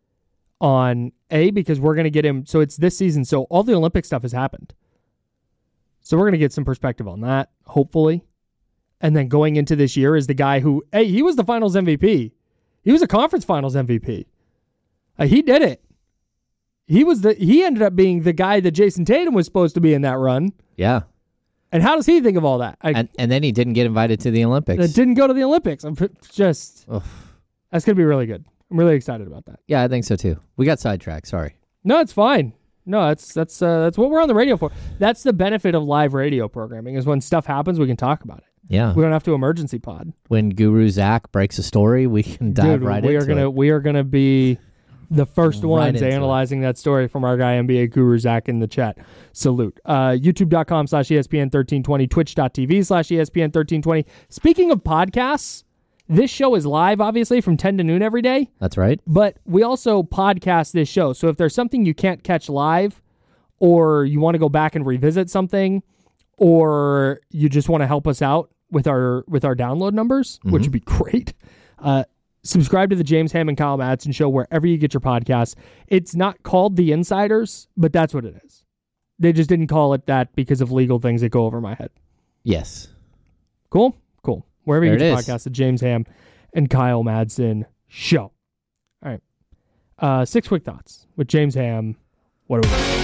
on A, because we're going to get him. So it's this season. So all the Olympic stuff has happened. So we're going to get some perspective on that, hopefully. And then going into this year is the guy who, hey, he was the finals M V P. He was a conference finals M V P. Uh, he did it. He was the, he ended up being the guy that Jason Tatum was supposed to be in that run. Yeah. And how does he think of all that? I, And and then he didn't get invited to the Olympics. It didn't go to the Olympics. I'm p- just, Ugh. that's going to be really good. I'm really excited about that. Yeah, I think so too. We got sidetracked. Sorry. No, it's fine. No, that's that's uh, that's what we're on the radio for. That's the benefit of live radio programming is when stuff happens, we can talk about it. Yeah. We don't have to emergency pod. When Guru Zach breaks a story, we can dive Dude, right we into are gonna it. we are gonna be the first Right ones into analyzing that story from our guy N B A Guru Zach in the chat. Salute. Uh, YouTube.com slash ESPN thirteen twenty, Twitch.tv slash ESPN thirteen twenty. Speaking of podcasts, this show is live, obviously, from ten to noon every day. That's right. But we also podcast this show. So if there's something you can't catch live, or you want to go back and revisit something, or you just want to help us out with our with our download numbers, Mm-hmm. which would be great, uh, subscribe to the James Ham and Kyle Madsen show wherever you get your podcasts. It's not called The Insiders, but that's what it is. They just didn't call it that because of legal things that go over my head. Yes. Cool? Cool. Wherever you There get it your is. podcast, the James Ham and Kyle Madsen show. All right. Uh, six quick thoughts with James Ham. What do we got?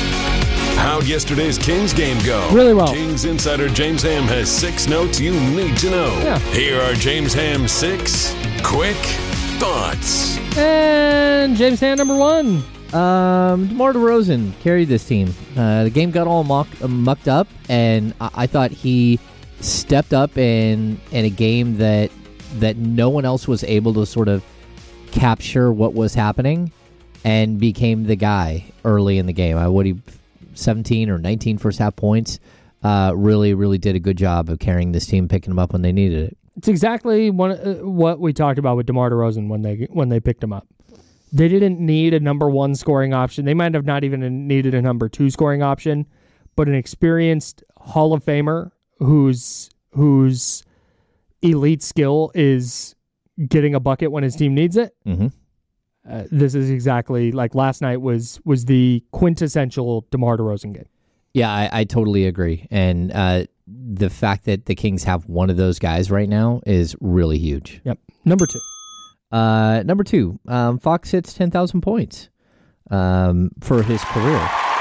How'd yesterday's Kings game go? Really well. Kings insider James Ham has six notes you need to know. Yeah. Here are James Ham's six quick thoughts. And James Ham, number one. Um, DeMar DeRozan carried this team. Uh, the game got all mock, uh, mucked up, and I, I thought he stepped up in in a game that that no one else was able to sort of capture what was happening, and became the guy early in the game. I what he seventeen or nineteen first half points. Uh, really, really did a good job of carrying this team, picking them up when they needed it. It's exactly one, uh, what we talked about with DeMar DeRozan when they when they picked him up. They didn't need a number one scoring option. They might have not even needed a number two scoring option, but an experienced Hall of Famer whose whose elite skill is getting a bucket when his team needs it. Mm-hmm. Uh, this is exactly like last night was was the quintessential DeMar DeRozan game. Yeah, I, I totally agree. And uh, the fact that the Kings have one of those guys right now is really huge. Yep. Number two. Uh, number two, um, Fox hits ten thousand points um, for his career.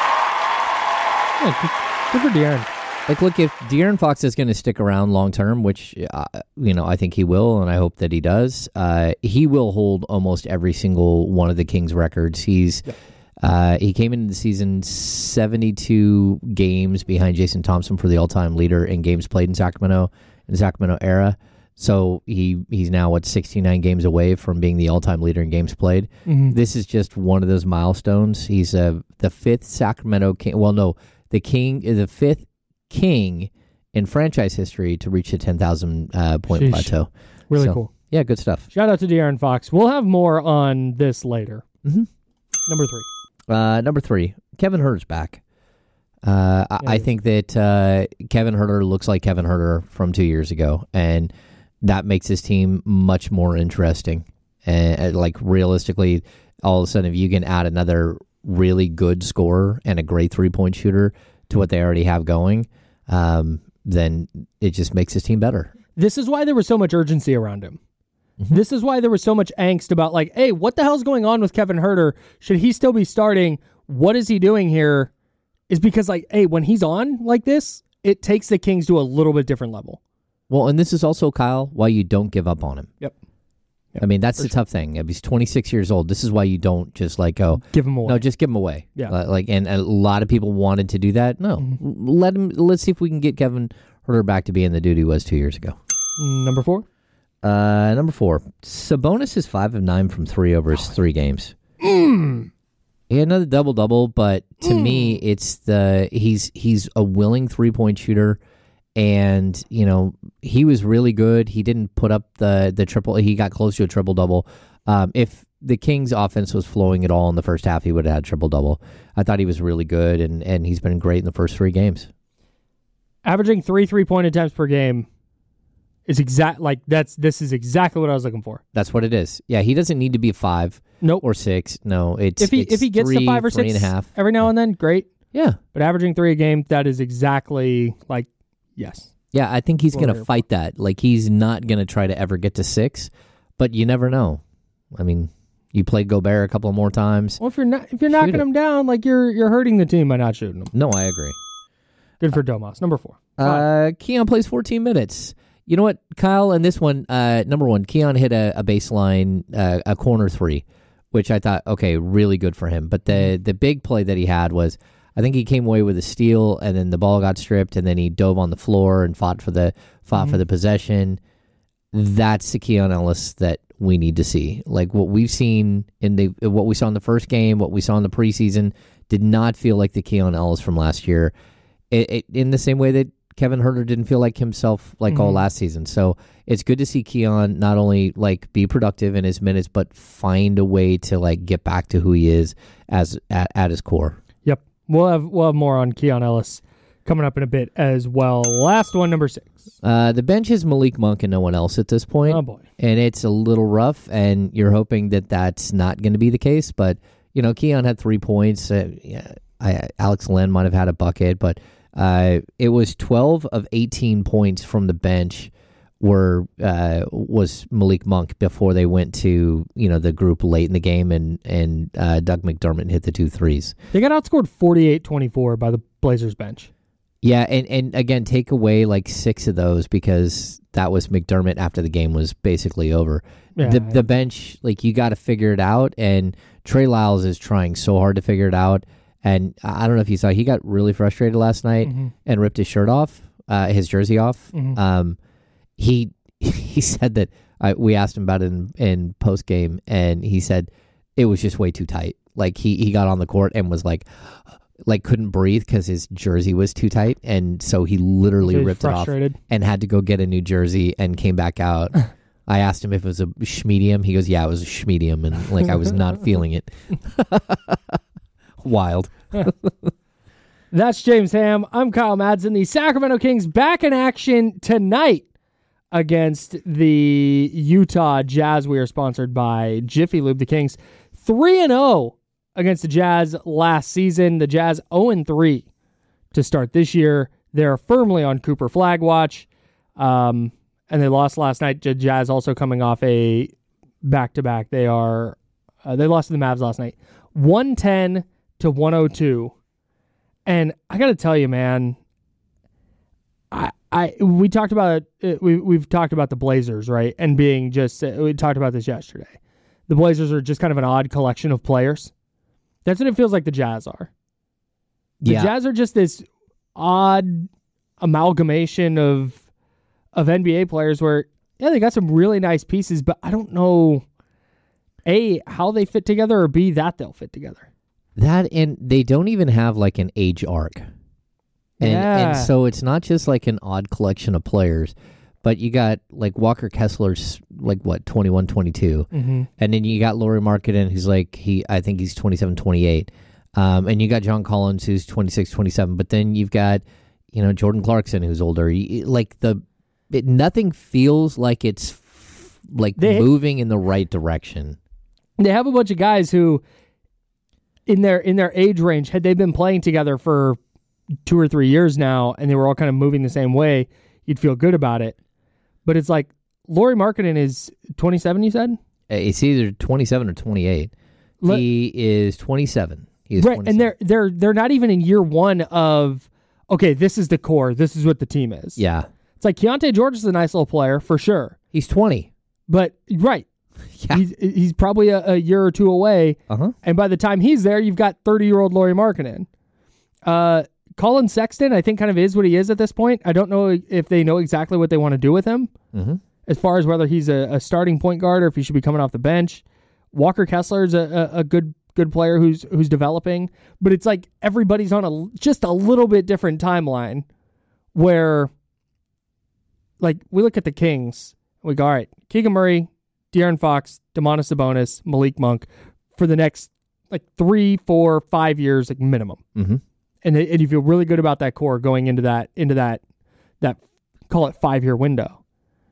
Yeah, good, good for De'Aaron. Like, look, if De'Aaron Fox is going to stick around long term, which uh, you know I think he will, and I hope that he does, uh, he will hold almost every single one of the Kings records. He's Yep. Uh, he came into the season seventy-two games behind Jason Thompson for the all-time leader in games played in Sacramento in the Sacramento era. So he he's now, what, sixty-nine games away from being the all-time leader in games played. Mm-hmm. This is just one of those milestones. He's uh, the fifth Sacramento King. Well, no, the king, the fifth king in franchise history to reach the ten thousand uh, point Sheesh. plateau. Really So, cool. Yeah, good stuff. Shout out to De'Aaron Fox. We'll have more on this later. Mm-hmm. Number three. Uh, number three, Kevin Huerter's back. Uh, I, I think that uh, Kevin Huerter looks like Kevin Huerter from two years ago, and that makes his team much more interesting. And like realistically, all of a sudden, if you can add another really good scorer and a great three-point shooter to what they already have going, um, then it just makes his team better. This is why there was so much urgency around him. Mm-hmm. This is why there was so much angst about, like, hey, what the hell's going on with Kevin Huerter? Should he still be starting? What is he doing here? Is because, like, hey, when he's on like this, it takes the Kings to a little bit different level. Well, and this is also, Kyle, why you don't give up on him. Yep. yep I mean, that's the sure. tough thing. If he's twenty-six years old, this is why you don't just, like, go... Give him away. No, just give him away. Yeah. Like, and a lot of people wanted to do that. No. Mm-hmm. Let him... Let's see if we can get Kevin Huerter back to being the dude he was two years ago. Number four? Uh, number four, Sabonis is five of nine from three over his three games. Mm. He had another double double, but to Mm. me, it's the he's he's a willing three point shooter, and you know he was really good. He didn't put up the the triple. He got close to a triple double. Um, if the Kings' offense was flowing at all in the first half, he would have had triple double. I thought he was really good, and and he's been great in the first three games. Averaging three three point attempts per game. Is exact like that's this is exactly what I was looking for. That's what it is. Yeah, he doesn't need to be five, nope, or six. No, it's if he it's if he gets three, to five or three six and a half every now and then, great. Yeah, but averaging three a game, that is exactly like yes. Yeah, I think he's What going to fight that. Like he's not going to try to ever get to six, but you never know. I mean, you played Gobert a couple more times. Well, if you're not if you're knocking it. him down, like you're you're hurting the team by not shooting him. No, I agree. Good for Domas. Number four. Uh, Keon plays fourteen minutes. You know what, Kyle? And this one, uh, number one, Keon hit a, a baseline, uh, a corner three, which I thought, okay, really good for him. But the the big play that he had was, I think he came away with a steal, and then the ball got stripped, and then he dove on the floor and fought for the fought mm-hmm. for the possession. That's the Keon Ellis that we need to see. Like what we've seen in the what we saw in the first game, what we saw in the preseason, did not feel like the Keon Ellis from last year. It, it, in the same way that Kevin Huerter didn't feel like himself like mm-hmm. all last season. So it's good to see Keon not only like be productive in his minutes, but find a way to like get back to who he is as at, at his core. Yep. We'll have we'll have more on Keon Ellis coming up in a bit as well. Last one, number six. Uh, the bench is Malik Monk and no one else at this point. Oh boy. And it's a little rough, and you're hoping that that's not going to be the case. But you know, Keon had three points. Uh, yeah, I, Alex Len might have had a bucket, but Uh, it was twelve of eighteen points from the bench were uh, was Malik Monk before they went to you know the group late in the game and and uh, Doug McDermott hit the two threes. They got outscored forty-eight twenty-four by the Blazers bench. Yeah, and, and again, take away like six of those because that was McDermott after the game was basically over. Yeah, the yeah. the bench, like you got to figure it out, and Trey Lyles is trying so hard to figure it out. And I don't know if you saw, he got really frustrated last night mm-hmm. and ripped his shirt off, uh, his jersey off. Mm-hmm. Um, he he said that uh, we asked him about it in, in post game, and he said it was just way too tight. Like he, he got on the court and was like, like couldn't breathe because his jersey was too tight, and so he literally so ripped frustrated. it off and had to go get a new jersey and came back out. I asked him if it was a schmedium. He goes, "Yeah, it was a schmedium," and like I was not feeling it. Wild. That's James Ham. I'm Kyle Madsen. The Sacramento Kings back in action tonight against the Utah Jazz. We are sponsored by Jiffy Lube. The Kings three and oh against the Jazz last season. The Jazz oh and three to start this year. They're firmly on Cooper flag watch. Um, and they lost last night. The Jazz also coming off a back-to-back. They are uh, they lost to the Mavs last night. one ten to one oh two. And I got to tell you, man, I I we talked about it, we we've talked about the Blazers, right? And being just we talked about this yesterday. The Blazers are just kind of an odd collection of players. That's what it feels like the Jazz are. The Yeah. Jazz are just this odd amalgamation of of N B A players where, yeah, they got some really nice pieces, but I don't know, A, how they fit together, or B, that they'll fit together. That, and they don't even have like an age arc. And, Yeah. and so it's not just like an odd collection of players, but you got like Walker Kessler's like what, twenty-one, twenty-two. Mm-hmm. And then you got Lauri Markkanen, who's like, he, I think he's twenty-seven, twenty-eight. Um, and you got John Collins, who's twenty-six, twenty-seven. But then you've got, you know, Jordan Clarkson, who's older. You- Like the, it, nothing feels like it's f- like They- moving in the right direction. They have a bunch of guys who, in their in their age range, had they been playing together for two or three years now, and they were all kind of moving the same way, you'd feel good about it. But it's like Lauri Markkanen is twenty-seven. You said It's either twenty-seven or twenty-eight. Let- he is twenty-seven. He is right, twenty-seven. and they're they're they're not even in year one of okay, this is the core, this is what the team is. Yeah. It's like Keontae George is a nice little player for sure, He's twenty. but right, Yeah. he's he's probably a, a year or two away. Uh-huh. And by the time he's there, you've got thirty-year-old Lauri Markkanen. Uh, Colin Sexton, I think, kind of is what he is at this point. I don't know if they know exactly what they want to do with him, Mm-hmm. as far as whether he's a, a starting point guard or if he should be coming off the bench. Walker Kessler is a, a, a good good player who's who's developing, but it's like everybody's on a just a little bit different timeline. Where, like, we look at the Kings, we go, all right, Keegan Murray, De'Aaron Fox, Domantas Sabonis, Malik Monk for the next like three, four, five years, like minimum. Mm-hmm. And and you feel really good about that core going into that into that that call it five year window.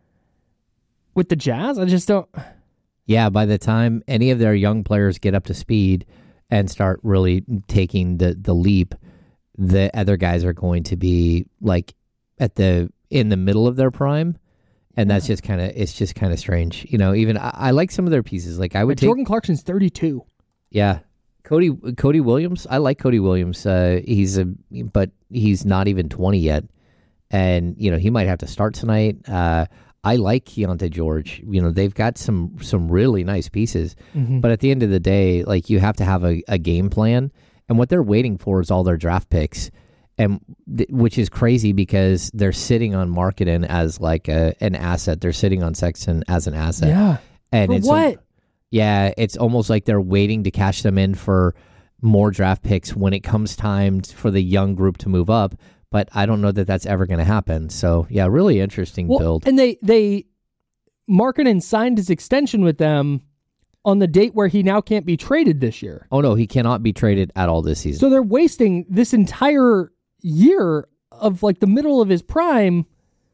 With the Jazz, I just don't. Yeah, by the time any of their young players get up to speed and start really taking the, the leap, the other guys are going to be like at the in the middle of their prime, and that's just kind of it's just kind of strange, you know. Even I, I like some of their pieces. Like I would Like take, Jordan Clarkson's thirty-two. yeah, Cody Cody Williams. I like Cody Williams. Uh, he's a but he's not even twenty yet, and you know he might have to start tonight. Uh, I like Keontae George. You know they've got some some really nice pieces, Mm-hmm. but at the end of the day, like you have to have a, a game plan. And what they're waiting for is all their draft picks, and th- which is crazy because they're sitting on Markkanen as like a, an asset. They're sitting on Sexton as an asset. Yeah. And For it's what? yeah, it's almost like they're waiting to cash them in for more draft picks when it comes time t- for the young group to move up. But I don't know that that's ever going to happen. So yeah, really interesting Well, build. and they they Markkanen signed his extension with them on the date where he now can't be traded this year. Oh no, he cannot be traded at all this season. So they're wasting this entire year of like the middle of his prime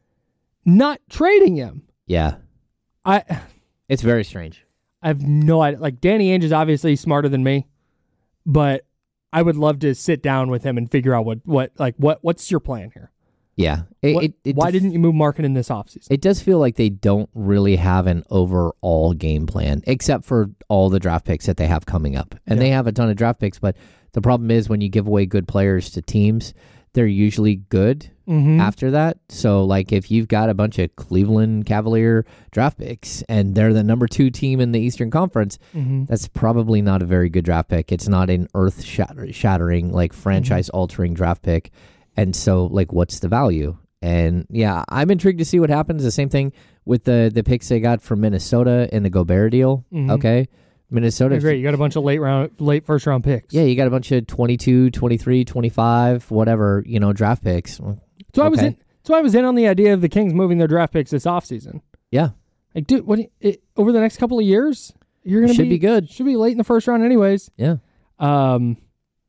not trading him. yeah, I it's very strange. I have no idea. Like Danny Ainge is obviously smarter than me, but I would love to sit down with him and figure out what, what like what what's your plan here? Yeah, it, What- it, it why def- didn't you move Markkanen this offseason? It does feel like they don't really have an overall game plan, except for all the draft picks that they have coming up. And Yeah. they have a ton of draft picks, but the problem is when you give away good players to teams, they're usually good Mhm. after that. So, like, if you've got a bunch of Cleveland Cavalier draft picks and they're the number two team in the Eastern Conference, Mhm. that's probably not a very good draft pick. It's not an earth-shattering, like, franchise-altering draft pick. And so, like, what's the value? And yeah, I'm intrigued to see what happens. The same thing with the the picks they got from Minnesota in the Gobert deal. Mhm. Okay, Minnesota. Yeah, great. You got a bunch of late round, late first round picks. Yeah, you got a bunch of twenty-two, twenty-three, twenty-five, whatever, you know, draft picks. So I was Okay. in. So I was in on the idea of the Kings moving their draft picks this offseason. Yeah, Like, dude, what it, over the next couple of years, you're gonna Should be, be good. Should be late in the first round, anyways. yeah. Um,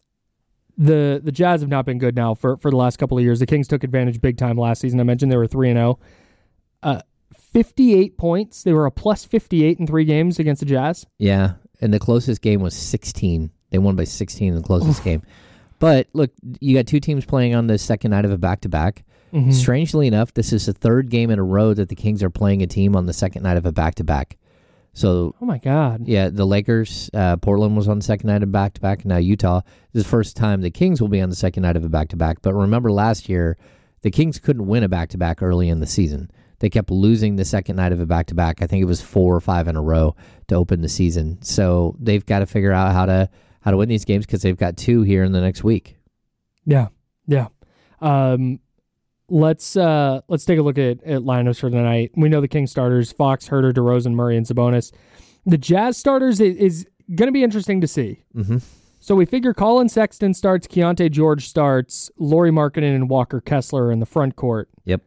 the the Jazz have not been good now for, for the last couple of years. The Kings took advantage big time last season. I mentioned they were three and zero. Uh, fifty-eight points. They were a plus fifty-eight in three games against the Jazz. Yeah, and the closest game was sixteen. They won by sixteen in the closest game. But look, you got two teams playing on the second night of a back-to-back. Mhm. Strangely enough, this is the third game in a row that the Kings are playing a team on the second night of a back-to-back. So, Oh my God. yeah, the Lakers, uh, Portland was on the second night of a back-to-back. Now Utah. This is the first time the Kings will be on the second night of a back-to-back. But remember last year, the Kings couldn't win a back-to-back early in the season. They kept losing the second night of a back-to-back. I think it was four or five in a row to open the season. So they've got to figure out how to how to win these games because they've got two here in the next week. Yeah, yeah. Um, let's uh, let's take a look at, at lineups for tonight. We know the Kings starters: Fox, Herter, DeRozan, Murray, and Sabonis. The Jazz starters is, is going to be interesting to see. Mm-hmm. So we figure Colin Sexton starts, Keontae George starts, Lauri Markkanen and Walker Kessler in the front court. Yep.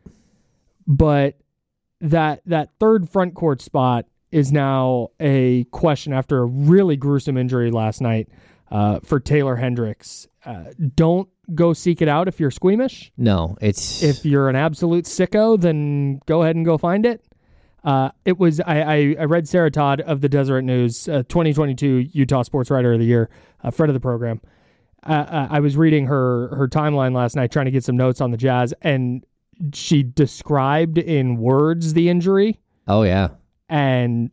But that that third front court spot is now a question after a really gruesome injury last night uh, for Taylor Hendricks. Uh, don't go seek it out if you're squeamish. No, it's... If you're an absolute sicko, then go ahead and go find it. Uh, it was I, I, I read Sarah Todd of the Deseret News, uh, twenty twenty-two Utah Sports Writer of the Year, uh, friend of the program. Uh, uh, I was reading her her timeline last night, trying to get some notes on the Jazz, and she described in words the injury. Oh yeah, and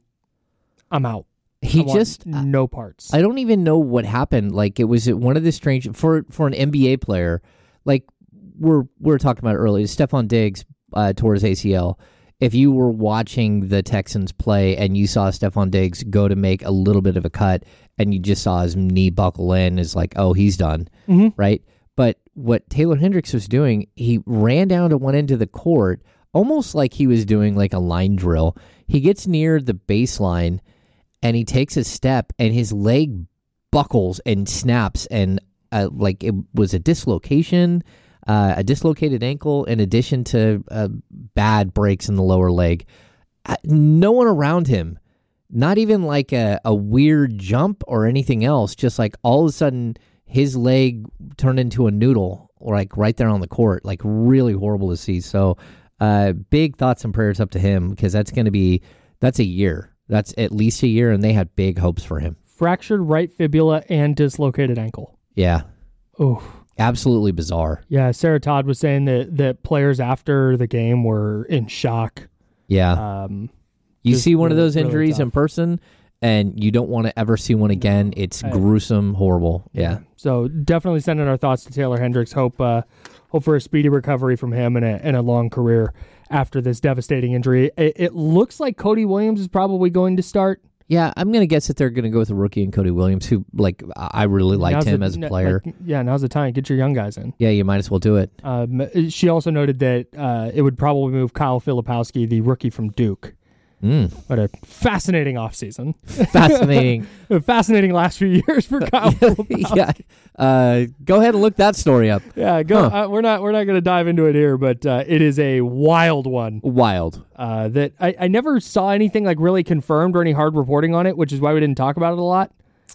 I'm out. He I want just no parts. I don't even know what happened. Like it was one of the strange for for an N B A player. Like we're we're talking about earlier, Stephon Diggs uh, tore his A C L. If you were watching the Texans play and you saw Stephon Diggs go to make a little bit of a cut and you just saw his knee buckle in, is like, oh, he's done, mm-hmm. right? But what Taylor Hendricks was doing, he ran down to one end of the court, almost like he was doing like a line drill. He gets near the baseline and he takes a step and his leg buckles and snaps, and uh, like it was a dislocation. Uh, a dislocated ankle in addition to uh, bad breaks in the lower leg. Uh, no one around him, not even like a, a weird jump or anything else, just like all of a sudden his leg turned into a noodle, like right there on the court, like really horrible to see. So uh, big thoughts and prayers up to him, because that's going to be, that's a year. That's at least a year, and they had big hopes for him. Fractured right fibula and dislocated ankle. Yeah. Oof. Absolutely bizarre. Yeah, Sarah Todd was saying that, that players after the game were in shock. Yeah. Um, you see one really, of those injuries really in person, and you don't want to ever see one again. It's I, gruesome, horrible. Yeah. yeah. So definitely sending our thoughts to Taylor Hendricks. Hope uh, hope for a speedy recovery from him and a, and a long career after this devastating injury. It, it looks like Cody Williams is probably going to start. Yeah, I'm going to guess that they're going to go with a rookie and Cody Williams, who, like, I really liked now's him the, as a player. Like, yeah, now's the time. Get your young guys in. Yeah, you might as well do it. Um, she also noted that uh, it would probably move Kyle Filipowski, the rookie from Duke. Mm. What a fascinating offseason. Fascinating. a fascinating last few years for Kyle Filipowski. Yeah. Uh, go ahead and look that story up. Yeah, go. Huh. Uh, we're not we're not going to dive into it here, but uh, it is a wild one. Wild. Uh, that I, I never saw anything like really confirmed or any hard reporting on it, which is why we didn't talk about it a lot.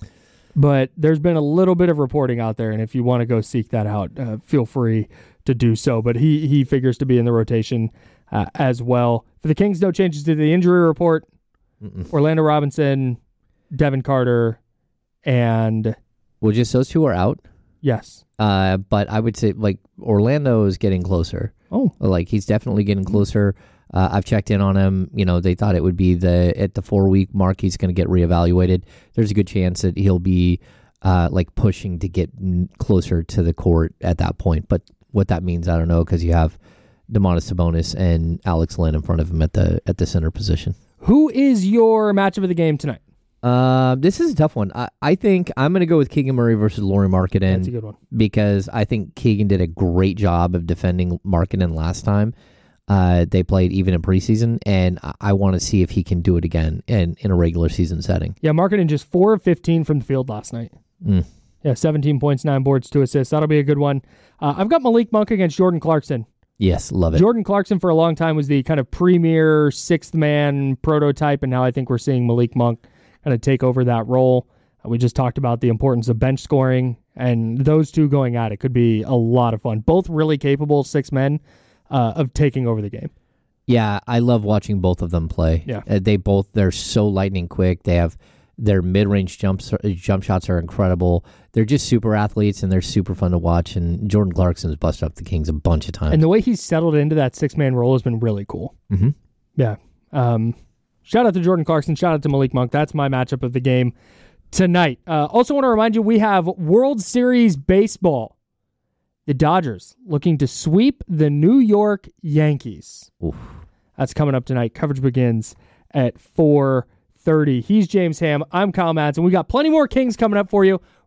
But there's been a little bit of reporting out there, and if you want to go seek that out, uh, feel free to do so. But he he figures to be in the rotation uh, as well. For the Kings, no changes to the injury report. Mm-mm. Orlando Robinson, Devin Carter, and... Well, just those two are out. Yes. Uh, but I would say, like, Orlando is getting closer. Oh. Like, he's definitely getting closer. Uh, I've checked in on him. You know, they thought it would be the at the four-week mark he's going to get reevaluated. There's a good chance that he'll be, uh, like, pushing to get n- closer to the court at that point. But what that means, I don't know, because you have Domantas Sabonis and Alex Len in front of him at the at the center position. Who is your matchup of the game tonight? Uh, this is a tough one. I, I think I'm going to go with Keegan Murray versus Lauri Markkanen. That's a good one. Because I think Keegan did a great job of defending Markkanen last time. Uh, they played even in preseason, and I, I want to see if he can do it again in, in a regular season setting. Yeah, Markkanen just four of fifteen from the field last night. Mm. Yeah, seventeen points, nine boards, two assists. That'll be a good one. Uh, I've got Malik Monk against Jordan Clarkson. Yes, love it. Jordan Clarkson for a long time was the kind of premier sixth man prototype, and now I think we're seeing Malik Monk kind of take over that role. Uh, we just talked about the importance of bench scoring, and those two going at it could be a lot of fun. Both really capable six men uh, of taking over the game. Yeah, I love watching both of them play. Yeah. Uh, they both, they're so lightning quick. They have their mid-range jumps, jump shots are incredible. They're just super athletes, and they're super fun to watch. And Jordan Clarkson's busted up the Kings a bunch of times. And the way he's settled into that six-man role has been really cool. Mm-hmm. Yeah. Um, shout out to Jordan Clarkson. Shout out to Malik Monk. That's my matchup of the game tonight. Uh, also want to remind you, we have World Series baseball. The Dodgers looking to sweep the New York Yankees. Oof. That's coming up tonight. Coverage begins at four thirty. He's James Ham. I'm Kyle Madsen. We got plenty more Kings coming up for you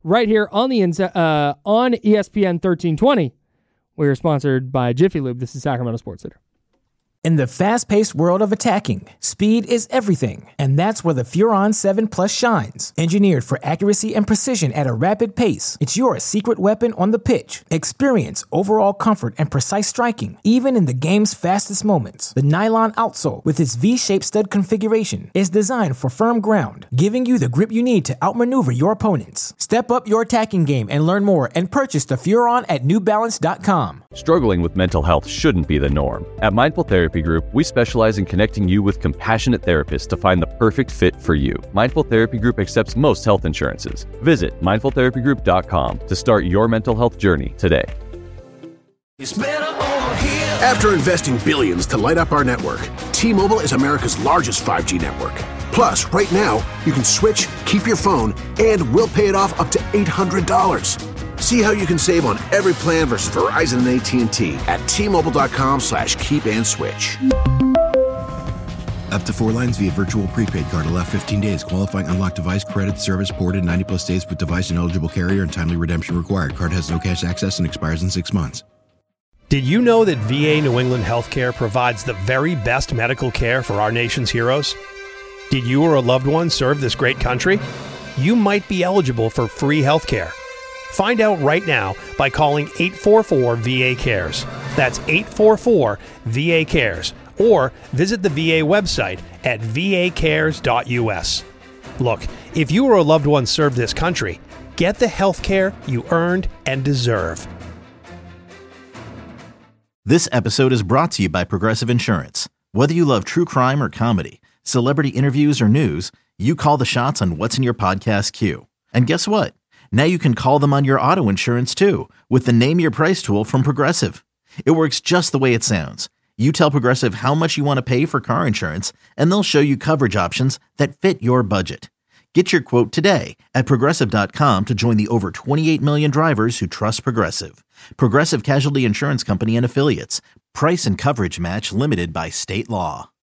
right here on the uh, on E S P N thirteen twenty. We are sponsored by Jiffy Lube. This is Sacramento Sports Center. In the fast-paced world of attacking, speed is everything, and that's where the Furon seven Plus shines. Engineered for accuracy and precision at a rapid pace, it's your secret weapon on the pitch. Experience overall comfort and precise striking, even in the game's fastest moments. The nylon outsole, with its V-shaped stud configuration, is designed for firm ground, giving you the grip you need to outmaneuver your opponents. Step up your attacking game and learn more and purchase the Furon at new balance dot com. Struggling with mental health shouldn't be the norm. At Mindful Therapy Group, we specialize in connecting you with compassionate therapists to find the perfect fit for you. Mindful Therapy Group accepts most health insurances. Visit mindful therapy group dot com to start your mental health journey today. After investing billions to light up our network, T-Mobile is America's largest five G network. Plus, right now, you can switch, keep your phone, and we'll pay it off up to eight hundred dollars. See how you can save on every plan versus Verizon and A T and T at T-Mobile.com slash keep and switch. Up to four lines via virtual prepaid card. Allow fifteen days. Qualifying unlocked device credit. Service ported ninety plus days with device and eligible carrier and timely redemption required. Card has no cash access and expires in six months. Did you know that V A New England Healthcare provides the very best medical care for our nation's heroes? Did you or a loved one serve this great country? You might be eligible for free healthcare. Find out right now by calling eight four four V A cares. That's eight four four V A cares. Or visit the V A website at v a cares dot u s. Look, if you or a loved one served this country, get the health care you earned and deserve. This episode is brought to you by Progressive Insurance. Whether you love true crime or comedy, celebrity interviews or news, you call the shots on what's in your podcast queue. And guess what? Now you can call them on your auto insurance too with the Name Your Price tool from Progressive. It works just the way it sounds. You tell Progressive how much you want to pay for car insurance, and they'll show you coverage options that fit your budget. Get your quote today at Progressive dot com to join the over twenty-eight million drivers who trust Progressive. Progressive Casualty Insurance Company and Affiliates. Price and coverage match limited by state law.